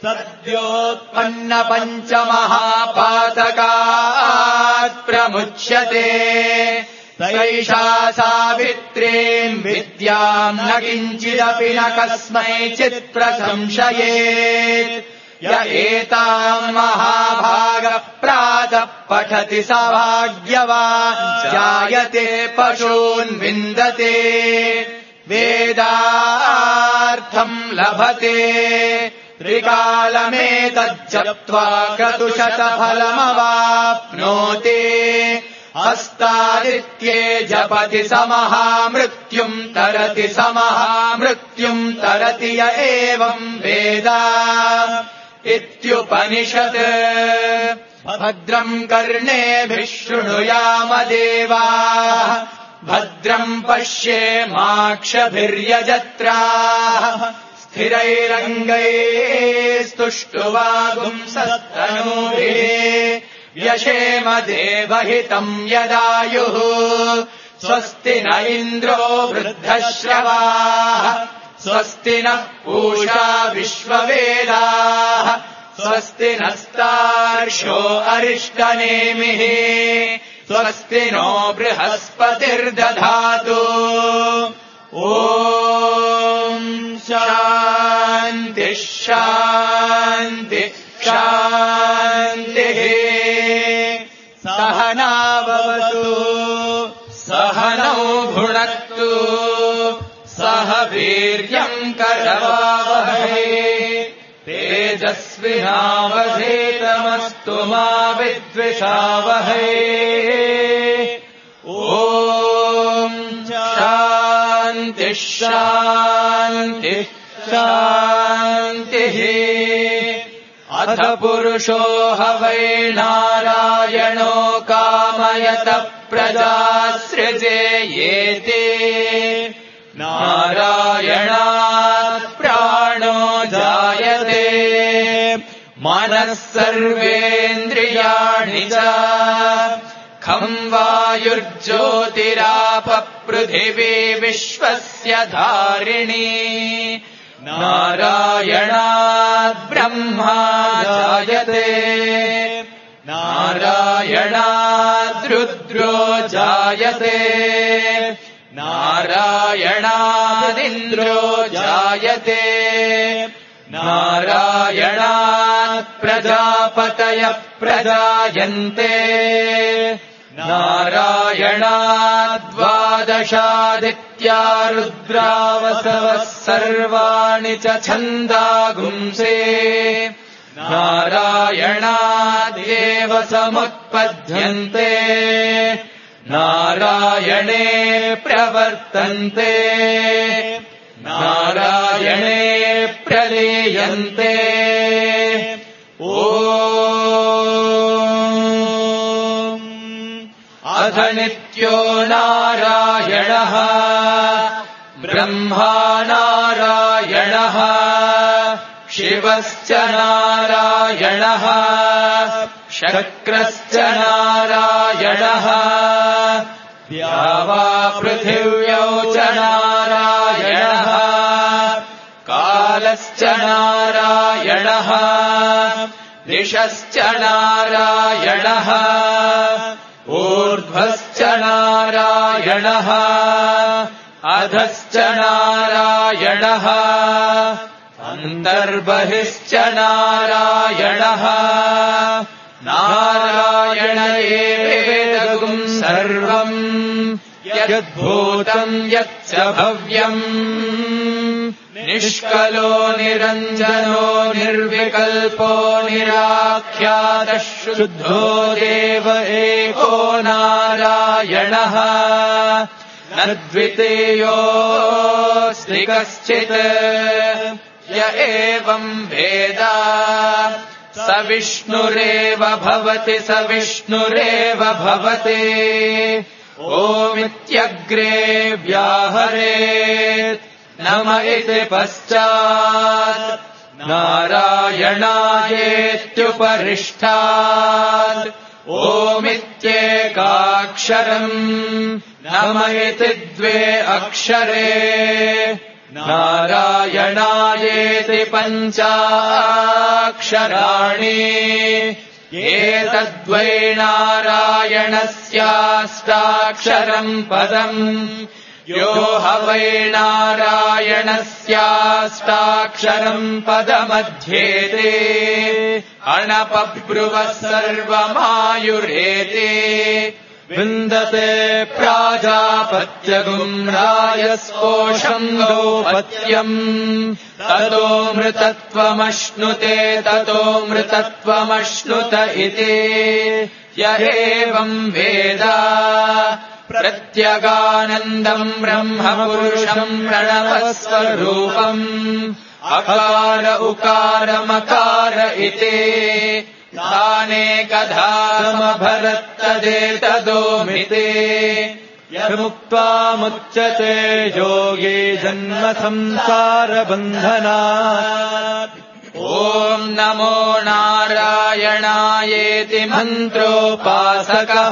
सद्योत्पन्नपञ्चमहापातकात् प्रमुच्यते सैषा सावित्रीम् विद्याम् न किञ्चिदपि न कस्मैचित् प्रशंसयेत् य एताम् महाभागः प्रातः पठति स भाग्यवान् जायते पशून् विन्दते वेदार्थम् लभते त्रिकालमेतज्जप्त्वा क्रतुशतफलमवाप्नोति हस्तादित्ये जपति स महामृत्युम् तरति स महामृत्युम् तरति य एवम् वेद इत्युपनिषत् भद्रम् कर्णेभिः शृणुयाम देवाः भद्रम् पश्येमाक्षभिर्यजत्राः स्थिरैरङ्गैस्तुष्टुवागुंसस्तनूभिः व्यशेम देवहितम् यदायुः स्वस्ति न इन्द्रो वृद्धश्रवाः स्वस्ति नः पूषा विश्ववेदाः स्वस्ति नस्तार्क्ष्यो अरिष्टनेमिः स्वस्ति नो बृहस्पतिर्दधातु ॐ शान्तिः शान्तिः शान्तिः सहना भवतु सहनौ भुनक्तु सह वीर्यम् करवावहै तेजस्विनावधीतमस्तु मा विद्विषावहै ॐ शान्तिः शान्तिः शान्तिः अथ पुरुषो ह वै नारायणो कामयतः प्रजासृजेयेति नारायणात् प्राणो जायते मनः सर्वेन्द्रियाणि च खं वायुर्ज्योतिरापपृथिवी विश्वस्य धारिणी नारायणात् ब्रह्मा जायते नारायणात् रुद्रो जायते नारायणादिन्द्रो जायते नारायणात् प्रजापतयः प्रजायन्ते नारायणाद्वादशादित्या रुद्रावसवः सर्वाणि च छन्दागुंसे नारायणादेव समुत्पद्यन्ते नारायणे प्रवर्तन्ते नारायणे प्रलीयन्ते ॐ अथ नित्यो नारायणः ब्रह्मा नारायणः शिवश्च नारायणः शक्रश्च नारायणः द्यावा पृथिव्यौ च नारायणः कालश्च नारायणः दिशश्च नारायणः ऊर्ध्वश्च नारायणः अधश्च नारायणः अन्तर्बहिश्च नारायणः नारायण एवेदगुम् सर्वम् यद्भूतम् यच्च भव्यम् निष्कलो निरञ्जनो निर्विकल्पो निराख्यातः शुद्धो देव एको नारायणः न द्वितीयोऽस्ति कश्चित् य एवम् वेद स विष्णुरेव भवति स विष्णुरेव भवति ओमित्यग्रे व्याहरेत् नम इति पश्चात् नारायणायेत्युपरिष्टात् ओमित्येकाक्षरम् नम इति द्वे अक्षरे नारायणायेति पञ्चाक्षराणि एतद्वै नारायणस्याष्टाक्षरम् पदम् यो ह वै नारायणस्याष्टाक्षरम् पदमध्येते अणपब्रुवः सर्वमायुरेति विन्दते प्राजापत्यगुम् रायस्पोषम् गोपत्यम् ततो मृतत्वमश्नुते ततो मृतत्वमश्नुत इति य एवम् वेद प्रत्यगानन्दम् ब्रह्मपुरुषम् प्रणवस्वरूपम् अकार उकारमकार इति तानेकधा समभरत्तदेतदोमिति यमुक्त्वा मुच्यते योगी जन्म संसारबन्धनात्। ॐ नमो नारायणायेति मन्त्रोपासकः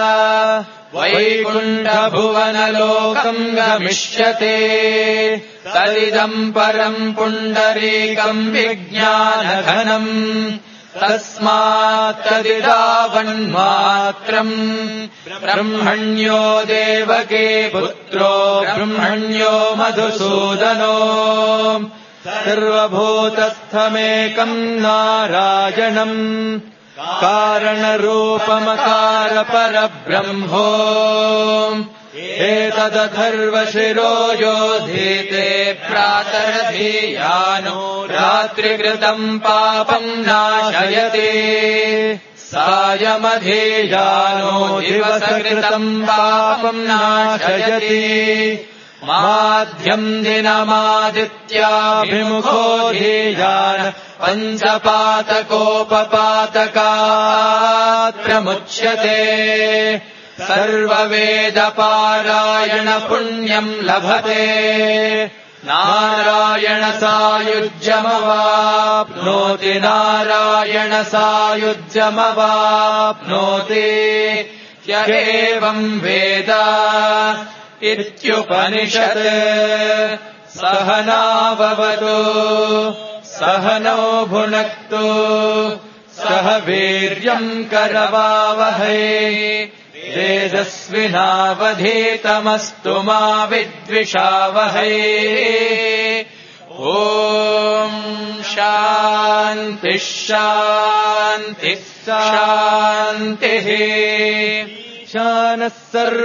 वैकुण्ठभुवनलोकम् गमिष्यते तदिदम् परम् पुण्डरीकम् विज्ञानघनम् तस्मात् तदिदावन्मात्रम् ब्रह्मण्यो देवके पुत्रो ब्रह्मण्यो मधुसूदनो सर्वभूतस्थमेकम् नारायणम् कारणरूपमकार परब्रह्मो एतदथर्वशिरो योधीते प्रातरधीयानो रात्रिकृतम् पापम् नाशयति सायमधीयानो दिवसकृतम् पापम् नाशयति माध्यम् दिनमादित्याभिमुखो धीयान पञ्चपातकोपपातकात् प्रमुच्यते सर्ववेदपारायण पुण्यम् लभते नारायण सायुज्यमवाप्नोति नारायण सायुज्यमवाप्नोति ह्येवम् वेद इत्युपनिषत् सहनाववतु सहनौ भुनक्तु सह वीर्यम् करवावहै तेजस्विनावधीतमस्तु मा विद्विषावहै। ॐ शान्तिः शान्तिः शान्तिः। ईशानः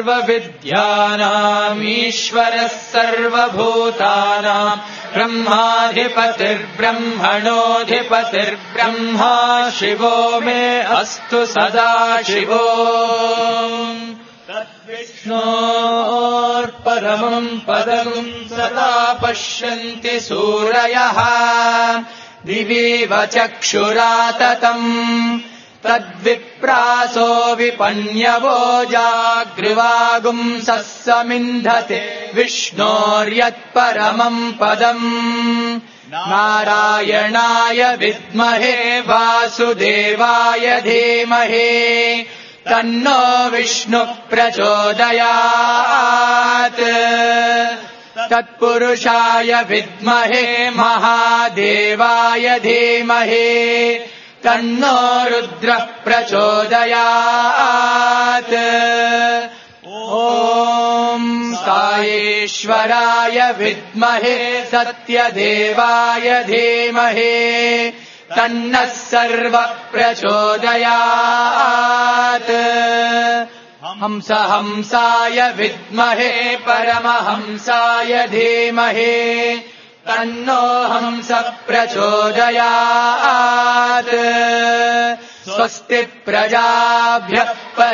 सर्वविद्यानामीश्वरः सर्वभूतानाम् ब्रह्माधिपतिर्ब्रह्मणोऽधिपतिर्ब्रह्मा शिवो मे अस्तु सदा शिवो। तद्विष्णोर्परमम् पदम् सदा पश्यन्ति सूरयः दिवीव चक्षुराततम् तद्विप्रासो विपन्यवो जागृवागुंसः समिन्धते विष्णोर्यत्परमम् पदम् नारायणाय विद्महे वासुदेवाय धीमहि तन्नो विष्णुः प्रचोदयात् तत्पुरुषाय विद्महे महादेवाय धीमहि तन्नो रुद्रः प्रचोदयात्। ॐ साईश्वराय विद्महे सत्यदेवाय धीमहि तन्नः सर्वः प्रचोदयात्। हंस हंसाय विद्महे परमहंसाय धीमहि तन्नो हंसः प्रचोदयात्। स्वस्ति प्रजाभ्यः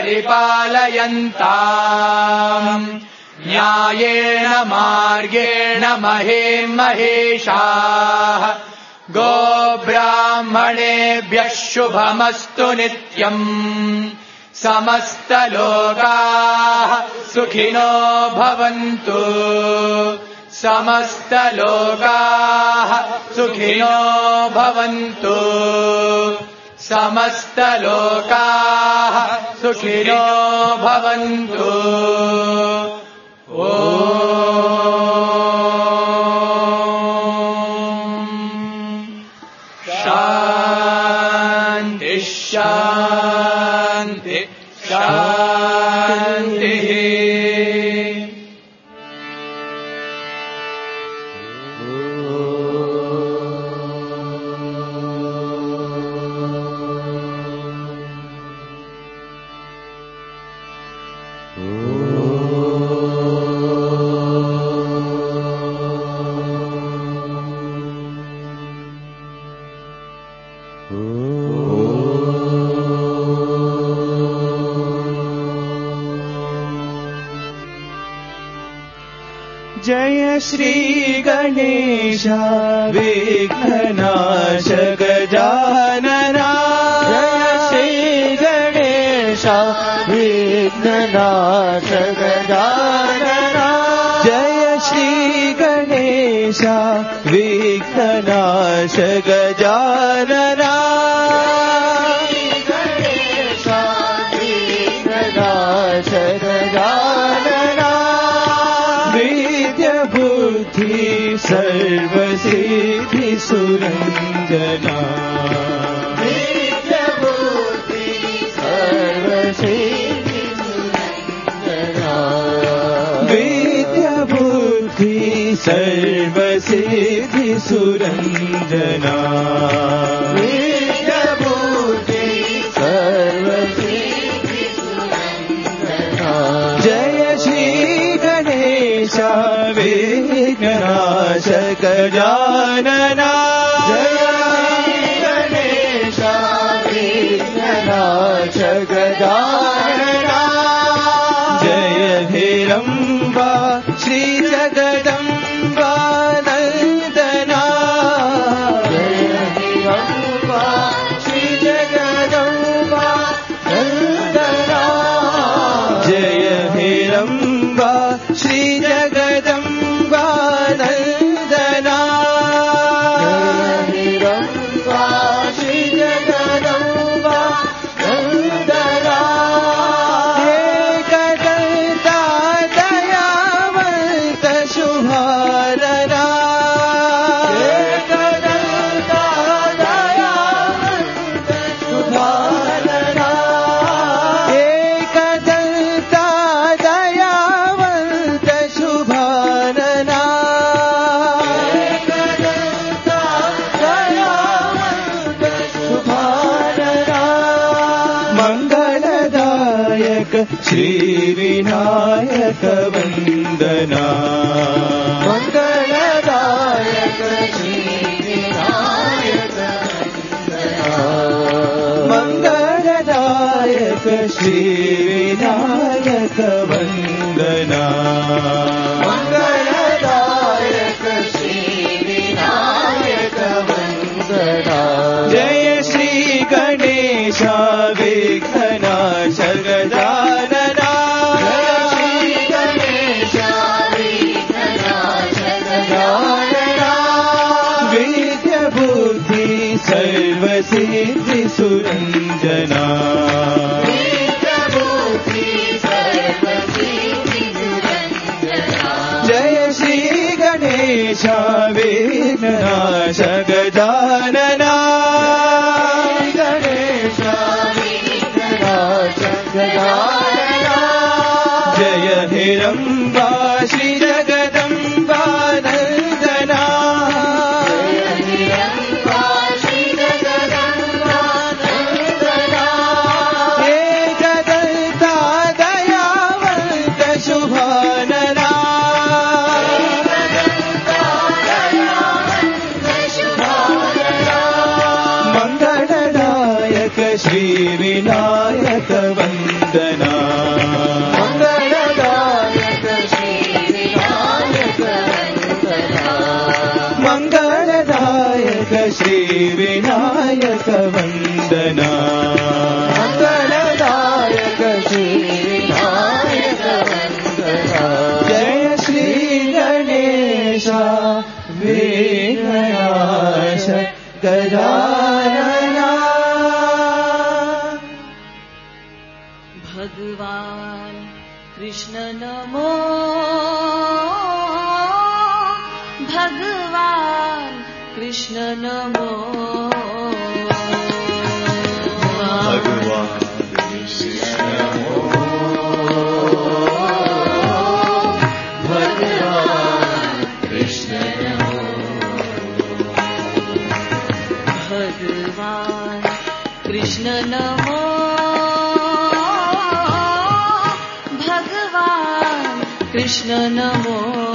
परिपालयन्ताम् न्यायेण मार्गेण महीं महिषाः गोब्राह्मणेभ्यः शुभमस्तु नित्यम् समस्तलोकाः सुखिनो भवन्तु समस्तलोकाः सुखिनो भवन्तु समस्तलोकाः सुखिनो भवन्तु। ॐ शान्ति शान्ति शान्तिः। जय श्री गणेश विघ्ननाश गजानना जय श्री गणेश विघ्ननाश गजानना गजानना विघ्ननाश गजानना विद्याबुद्धि सर्वसिद्धि सुरञ्जना विद्याबुद्धि सर्वसिद्धि सुरञ्जना विद्याबुद्धि सर्वसिद्धि सुरञ्जना विद्याबुद्धि सर्वसिद्धि सुरञ्जना जय श्री गणेश विघ्ननाश गजानना जय गणेश विघ्ननाश गजानना जय हिरम्बा श्री जगदम्बा नन्दना जय हिरम्बा श्री जगदम्बा नन्दना जय हिरम्बा श्री जगदम्बा नन्दना जय हिरम्बा श्री जगदम्बा नन्दना एकदन्ता दयावन्त शुभारना एकदन्ता दयावन्त शुभारना एकदन्ता दयावन्त शुभारना एकदन्ता दयावन्त शुभारना मंगलदायक श्री विनायक वंदना मंगलदायक श्री विनायक वंदना मंगलदायक श्री विनायक वंदना मंगलदायक श्री विनायक वंदना जय श्री गणेश विघ्ननाश गजानना जय श्री गणेश विघ्ननाश गजानना विद्याबुद्धि सर्वसिद्धि सुरञ्जना विद्याबुद्धि सर्वसिद्धि सुरञ्जना जय श्री गणेश विघ्ननाश गजानना गणेश विघ्ननाश गजानना जय हिरम्बा श्री जगदम्बा नन्दना जय हिरम्बा श्री जगदम्बा नन्दना एकदन्ता दयावन्त शुभानना एकदन्ता दयावन्त शुभानना मंगलदायक श्री विनायक वंदना मंगलदायक श्री विनायक वंदना मंगलदायक श्री विनायक वंदना मंगलदायक श्री विनायक वंदना जय श्री गणेश विघ्ननाश गजानना भगवान कृष्ण नमो भगवान कृष्ण नमो भगवान कृष्ण नमो भगवान कृष्ण नमो भगवान कृष्ण नमो भगवान कृष्ण नमो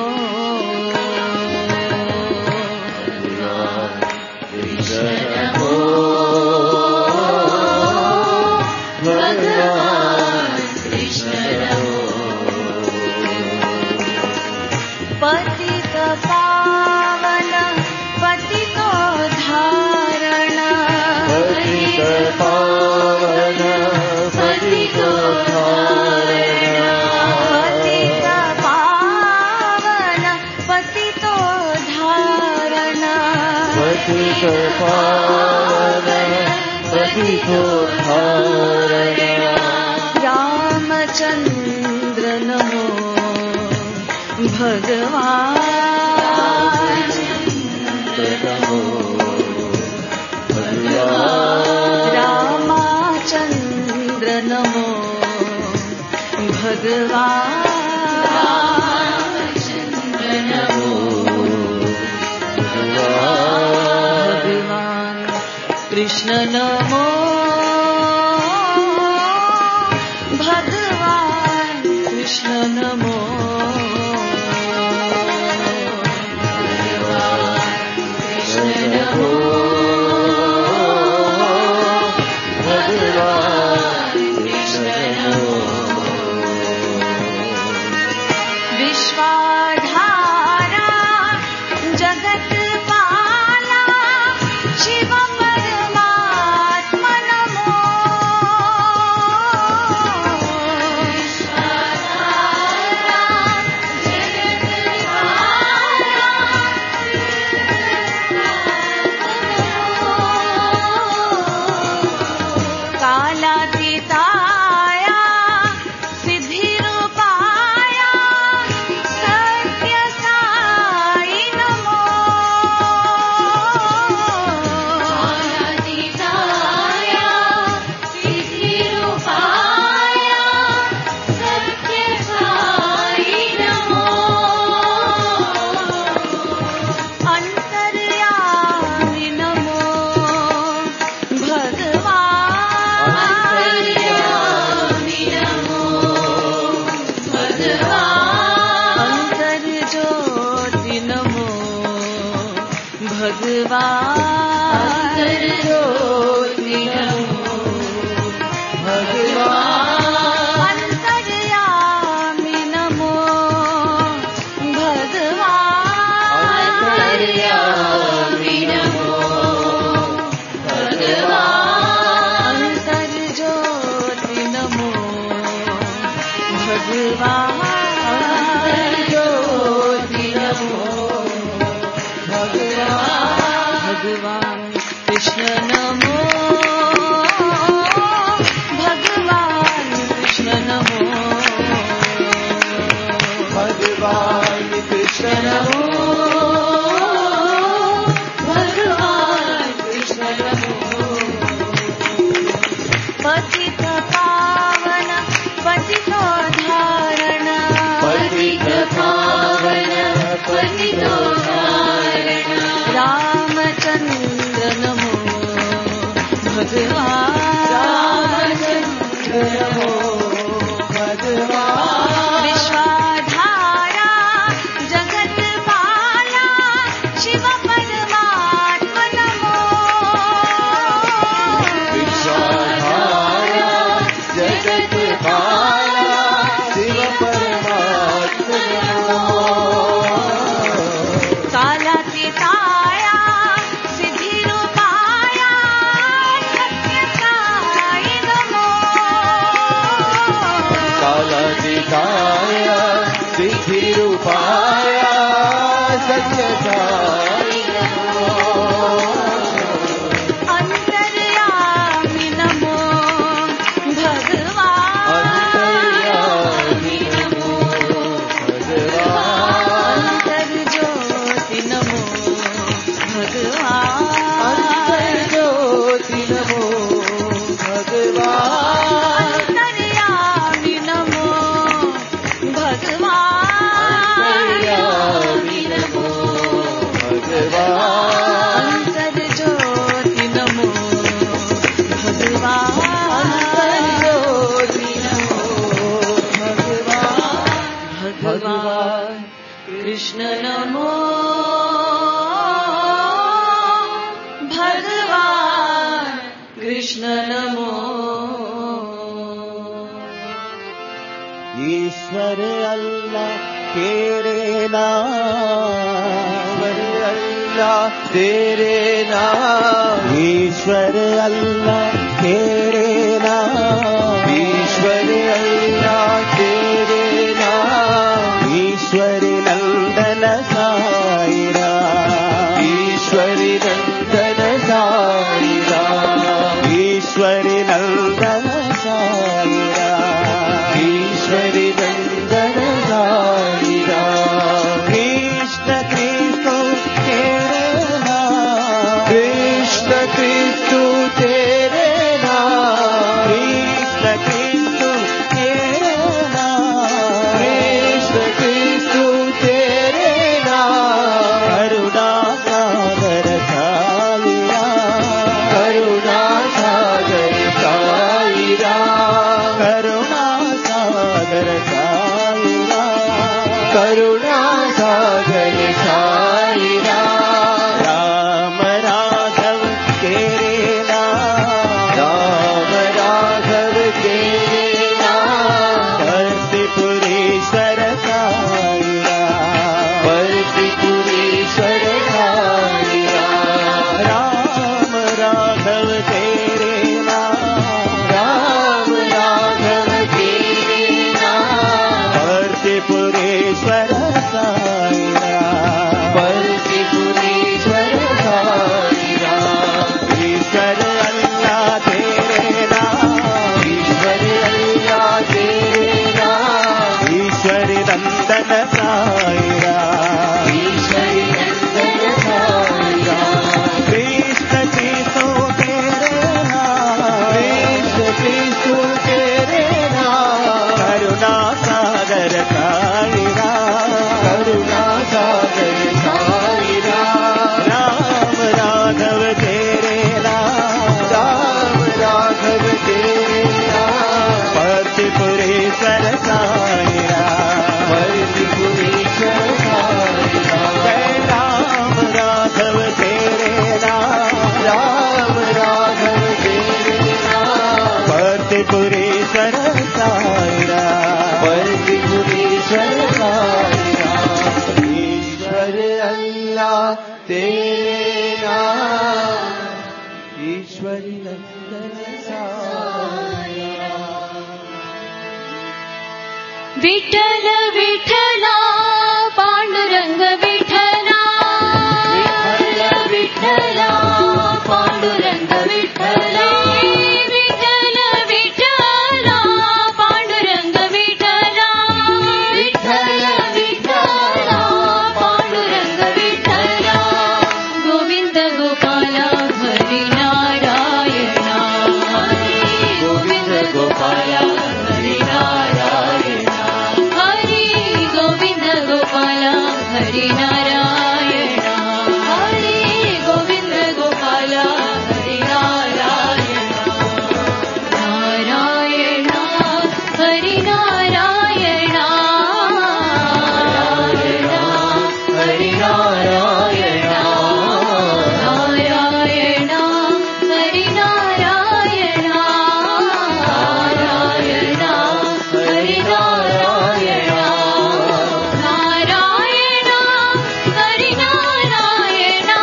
कृष्ण नमो भगवान कृष्ण नमो पतित पावन पतितो धारण पतित पावन पतितो धारण पतित पावन पावन पतितोद्धारण रामचन्द्र नमो भगवान् नमो भगवान् रामचन्द्र नमो भगवान् नमो भगवान् कृष्ण नमो भगवान् कृष्ण नमो ईश्वर अल्लाह तेरे नाम, अल्लाह तेरे नाम, ईश्वर अल्लाह तेरे नाम, ईश्वर अल्लाह तेरे नाम, ईश्वरी नंदन साईरा, ईश्वरी नंदन ईश्वरी नंदन साई राम ईश्वरी नंदन साई राम कृष्ण कृष्ण तेरे नाम कृष्ण कृष्ण तेरे नाम कृष्ण कृष्ण तेरे नाम कृष्ण कृष्ण तेरे नाम करुणा सागर साई राम करुणा सागर साई राम करुणा सागर साई राम करुणा सागर साई राम राम राघव तेरे नाम राम राघव तेरे नाम परसिपुरेश्वर साई राम परसिपुरेश्वर साई राम राम राघव तेरे नाम राम राघव तेरे नाम परसिपुरेश्वर साई राम परसिपुरेश्वर साई राम ईश्वर अल्लाह तेरे नाम ईश्वर अल्लाह तेरे नाम ईश्वर नंदन साई राम ईश्वर नंदन साई राम कृष्ण कृष्ण तेरे नाम कृष्ण कृष्ण तेरे नाम करुणा सागर साई राम करुणा सागर साई राम राम राघव तेरे नाम राम राघव तेरे नाम परसिपुरेश्वर साई राम परसिपुरेश्वर साई राम जय राम राघव तेरे नाम राम राघव तेरे नाम परसिपुरेश्वर साई राम परसिपुरेश्वर साई राम ईश्वर अल्लाह तेरे नाम ईश्वरी नंदन साई राम विठ्ठल विठ्ठला पांडुरंग विठ्ठला विठ्ठल विठ्ठला पांडुरंग विठ्ठला विठ्ठल विठ्ठला पांडुरंग विठ्ठला विठ्ठल विठ्ठला पांडुरंग विठ्ठला गोविंद गोपाला हरी नारायणा गोविंद गोपाला हरी नारायणा हरी गोविंद गोपाला हरी नारायणा हरी गोविंद गोपाला हरी नारायणा नारायणा हरी नारायणा नारायणा हरी नारायणा नारायणा हरी नारायणा नारायणा हरी नारायणा नारायणा हरी नारायणा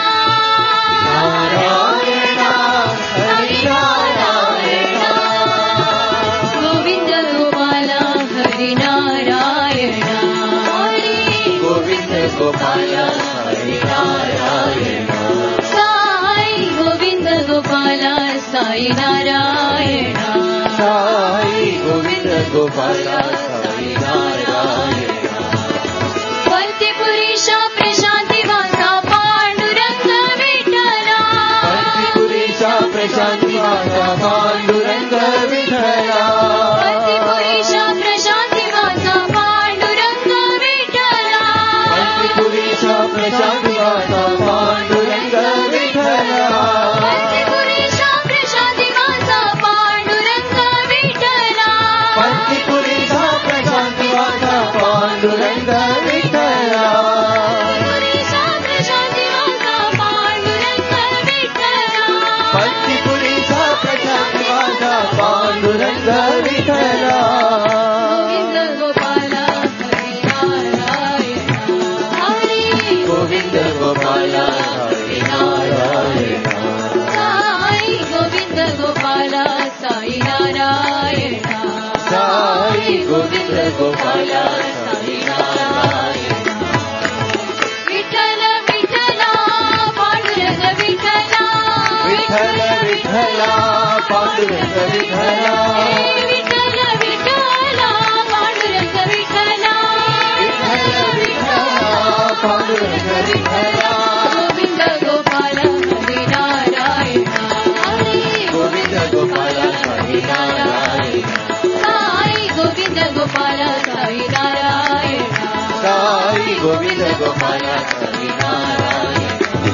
नारायणा हरी नारायणा गोविंद गोपाला हरी नारायणा हरी गोविंद गोपाला हरी नारायणा साई गोविंद गोपाला साई नारायणा साई गोविंद गोपाला साई नारायणा परसिपुरेशा प्रशांती वासा पांडुरंग विठ्ठला परसिपुरेशा प्रशांती वासा पांडुरंग विठ्ठला परसिपुरेशा प्रशांती वासा पांडुरंग विठ्ठला परसिपुरेशा प्रशांती वासा पांडुरंग विठ्ठला परसिपुरेशा प्रशांती वासा पांडुरंग विठ्ठला परसिपुरेशा प्रशांती वासा पांडुरंग विठ्ठला परसिपुरेशा प्रशांती वासा पांडुरंग विठ्ठला परसिपुरेशा प्रशांती वासा पांडुरंग विठ्ठला गोविंद गोपाला हरी नारायणा हरी गोविंद गोपाला हरी नारायणा साई गोविंद गोपाला साई नारायणा साई गोविंद गोपाला साई नारायणा विठ्ठल विठ्ठला पांडुरंग विठ्ठला विठ्ठल विठ्ठला विठला पांडुरंग विठला विठ्ठल विठ्ठल पांडुरंग विठ्ठला विठल विठला पांडुरंग विठला गोविंद गोपाल हरी नारायण गोविंद गोपाल हरी नारायण साई गोविंद गोपाल साई नारायण साई गोविंद गोपाल हरी नारायण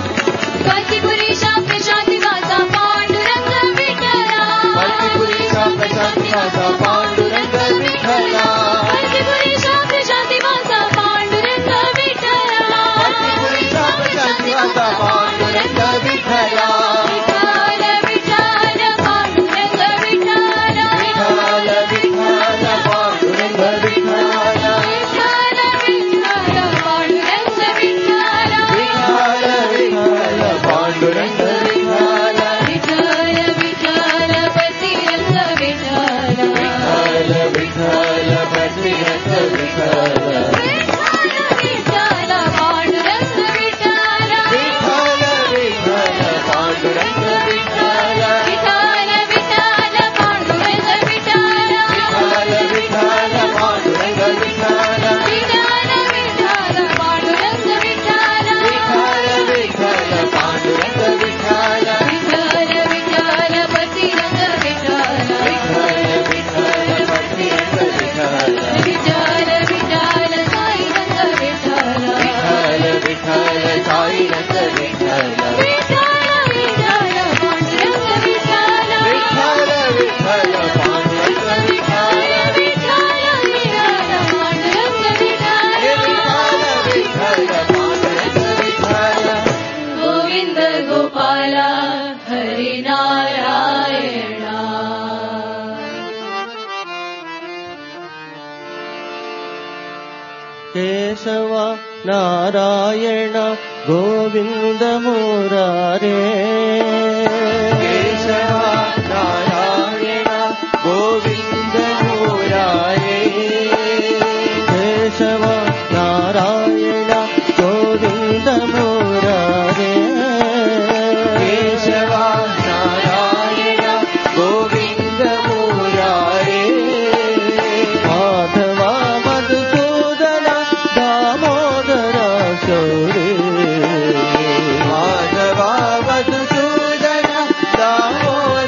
कांचीपुरीशा प्रशांतिवासा पांडुरंग विठला कांचीपुरीशा प्रशांतिवासा पांडुरंग विठला कांचीपुरीशा प्रशांतिवासा पांडुरंग विठला कांचीपुरीशा प्रशांतिवासा पांडुरंग विठला विठ्ठल विठ्ठल पांडुरंग विठला विठल विठल पांडुरंग विठला विठ्ठल विठ्ठल पांडुरंग विठला विठल विठल पांडुरंग विठला विठ्ठल विठ्ठल बजरंग विठला विठल विठल बजरंग विठला विठ्ठल विठ्ठल पांडुरंग विठला विठल विठल पांडुरंग विठला विठ्ठल विठ्ठल पांडुरंग विठला विठल विठल पांडुरंग विठला विठ्ठल विठ्ठल पांडुरंग विठला विठल विठल पांडुरंग विठला विठ्ठल विठ्ठल बजरंग विठला विठल विठल बजरंग विठला विठ्ठल विठ्ठल साई रंग विठला विठल विठल साई रंग विठला विठ्ठल विठ्ठल पांडुरंग विठला विठल विठल पांडुरंग विठला विठ्ठल विठ्ठल पांडुरंग विठला विठल विठल पांडुरंग विठला गोविंद गोपाल हरी नारायण केशव नारायण गोविंद मुरारे केशव नारायण गोविंद मुरारे केशव नारायण गोविंद मुरारे केशव नारायण गोविंद मुरारे माधव मधुसूदन दामोदर शौरी माधव मधुसूदन दामोदर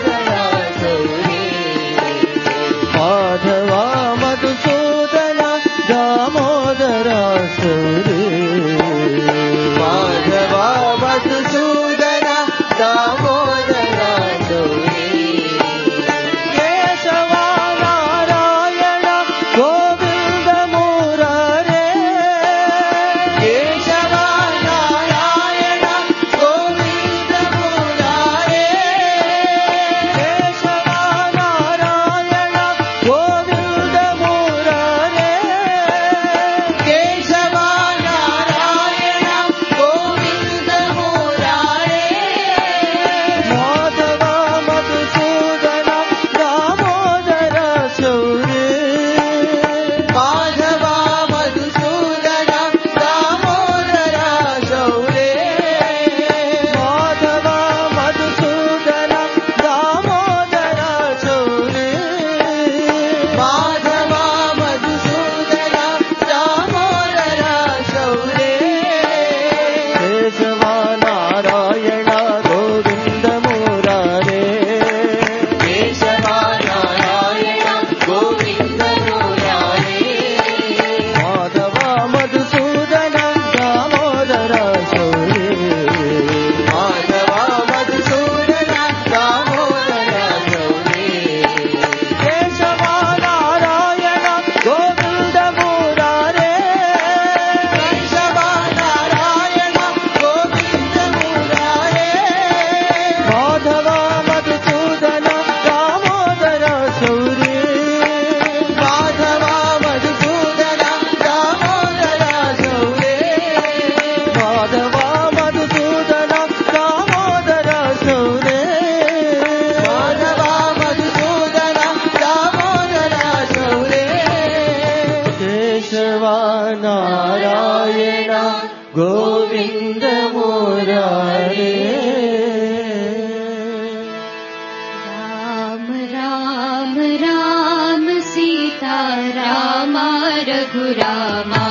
रघुरामा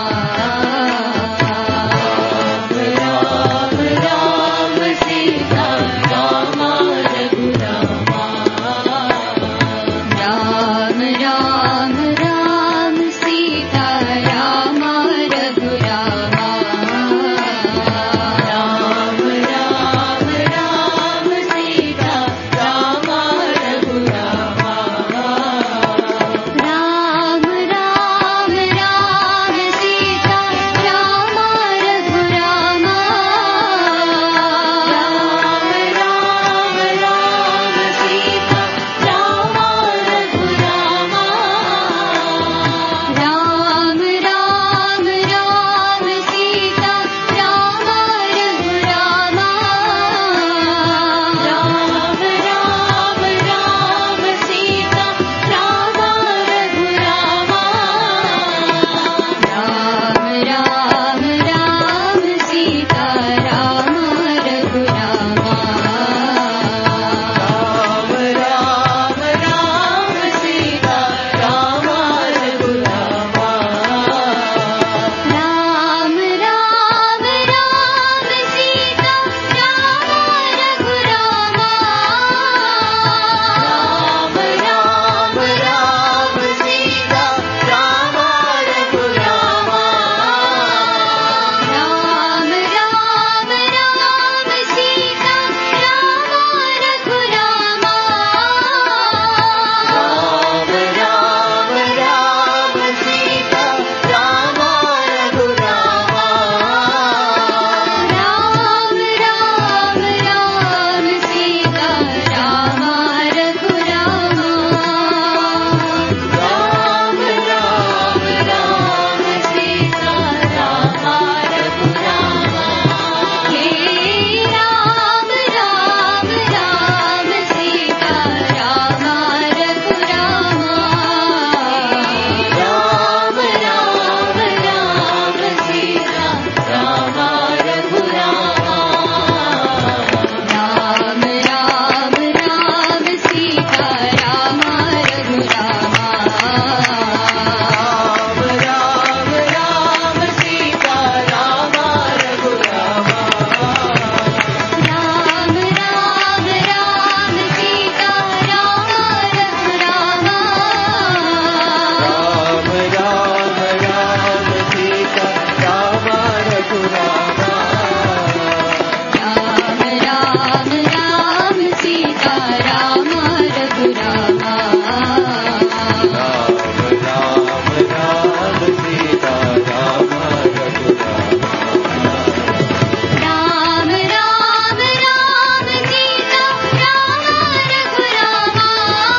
राम राम सीता राम रघुरामा राम राम राम सीता राम रघुरामा राम राम राम सीता राम रघुरामा राम राम राम सीता राम रघुरामा राम राम राम सीता राम रघुरामा राम राम राम सीता राम रघुरामा राम राम राम सीता राम रघुरामा राम राम राम सीता राम रघुरामा राम राम राम सीता राम रघुरामा राम राम राम सीता राम रघुरामा राम राम राम सीता राम रघुरामा राम राम राम सीता राम रघुरामा राम राम राम सीता राम रघुरामा राम राम राम सीता राम रघुरामा राम राम राम सीता राम रघुरामा हे राम राम राम सीता राम रघुरामा राम राम राम सीता राम रघुरामा राम राम राम सीता राम रघुरामा राम राम राम सीता राम रघुरामा राम राम राम सीता राम रघुरामा राम राम राम सीता राम रघुरामा राम राम राम सीता राम रघुरामा राम राम राम सीता राम रघुरामा राम राम राम सीता राम रघुरामा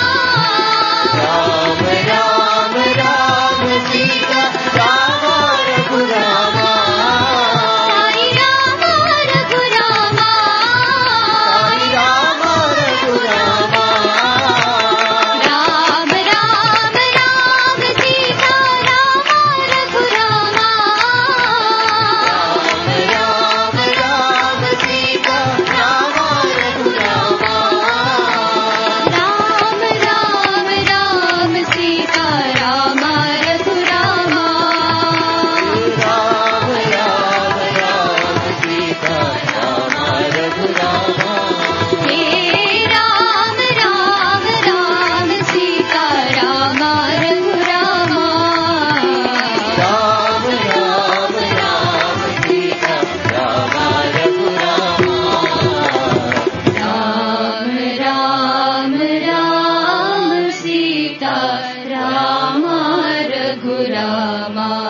राम राम राम सीता राम रघुरामा साई राम रघुरामा साई राम रघुरामा राम राम राम सीता राम रघुरामा राम राम सीता राम रघुरामा राम राम राम सीता राम रघुरामा राम राम राम सीता राम रघुरामा हे राम राम राम सीता राम रघुरामा राम राम राम सीता राम रघुरामा राम राम राम सीता राम रघुरामा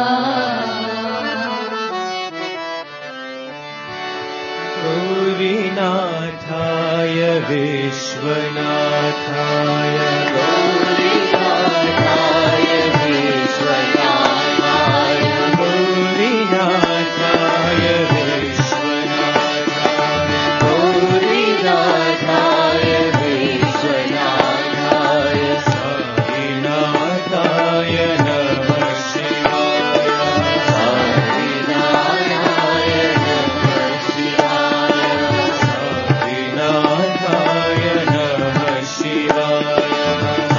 गौरीनाथाय विश्वनाथाय गौरीनाथाय विश्वनाथाय गौरीनाथाय विश्वनाथाय गौरीनाथाय विश्वनाथाय साईनाथाय नमः शिवाय साईनाथाय नमः शिवाय साईनाथाय नमः शिवाय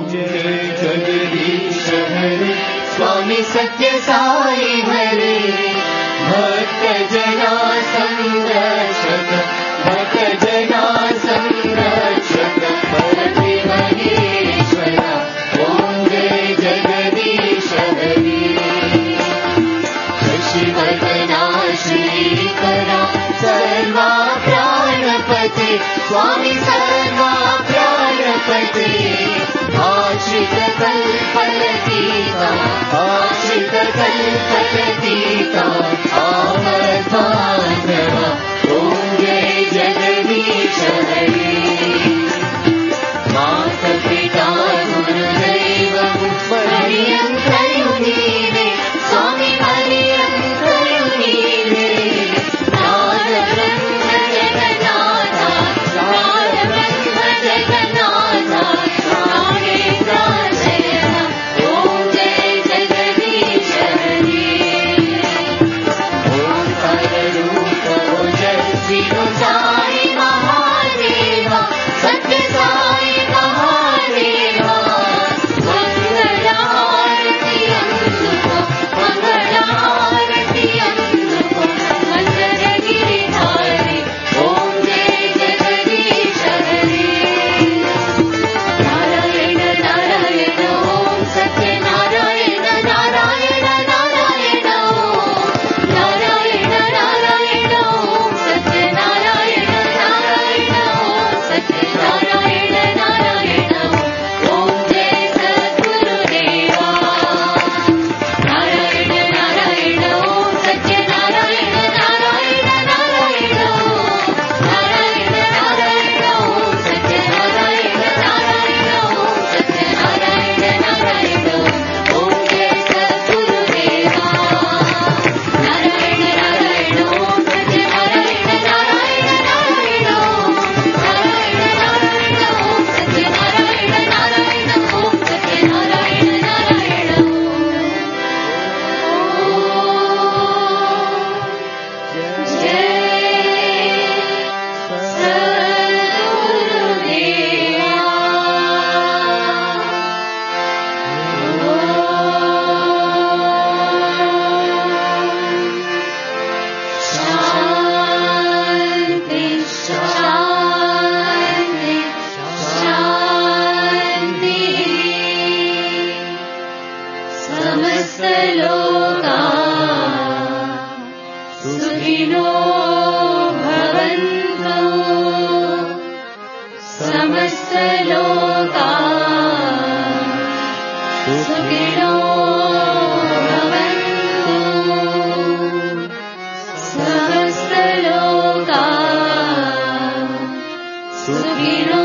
जय जगदीश हरे स्वामी सत्य साई हरे भक्त जना संरक्षक भक्त जना संरक्षक परमे महेश्वर ओम जय जगदीश हरे शशिवर्धना श्रीकरा सर्वा प्राणपते स्वामी सर्वा प्राणपते आश्रित कल्पलतीका आश्रित कल्पलतीका आवधानः ॐ जय जगदीश हरे माता पिता गुरुदैवं हरियं करुणीरे स्वामी हरियं करुणीरे नाद ब्रह्म जगन्नाथा नाद ब्रह्म जगन्नाथा Sukino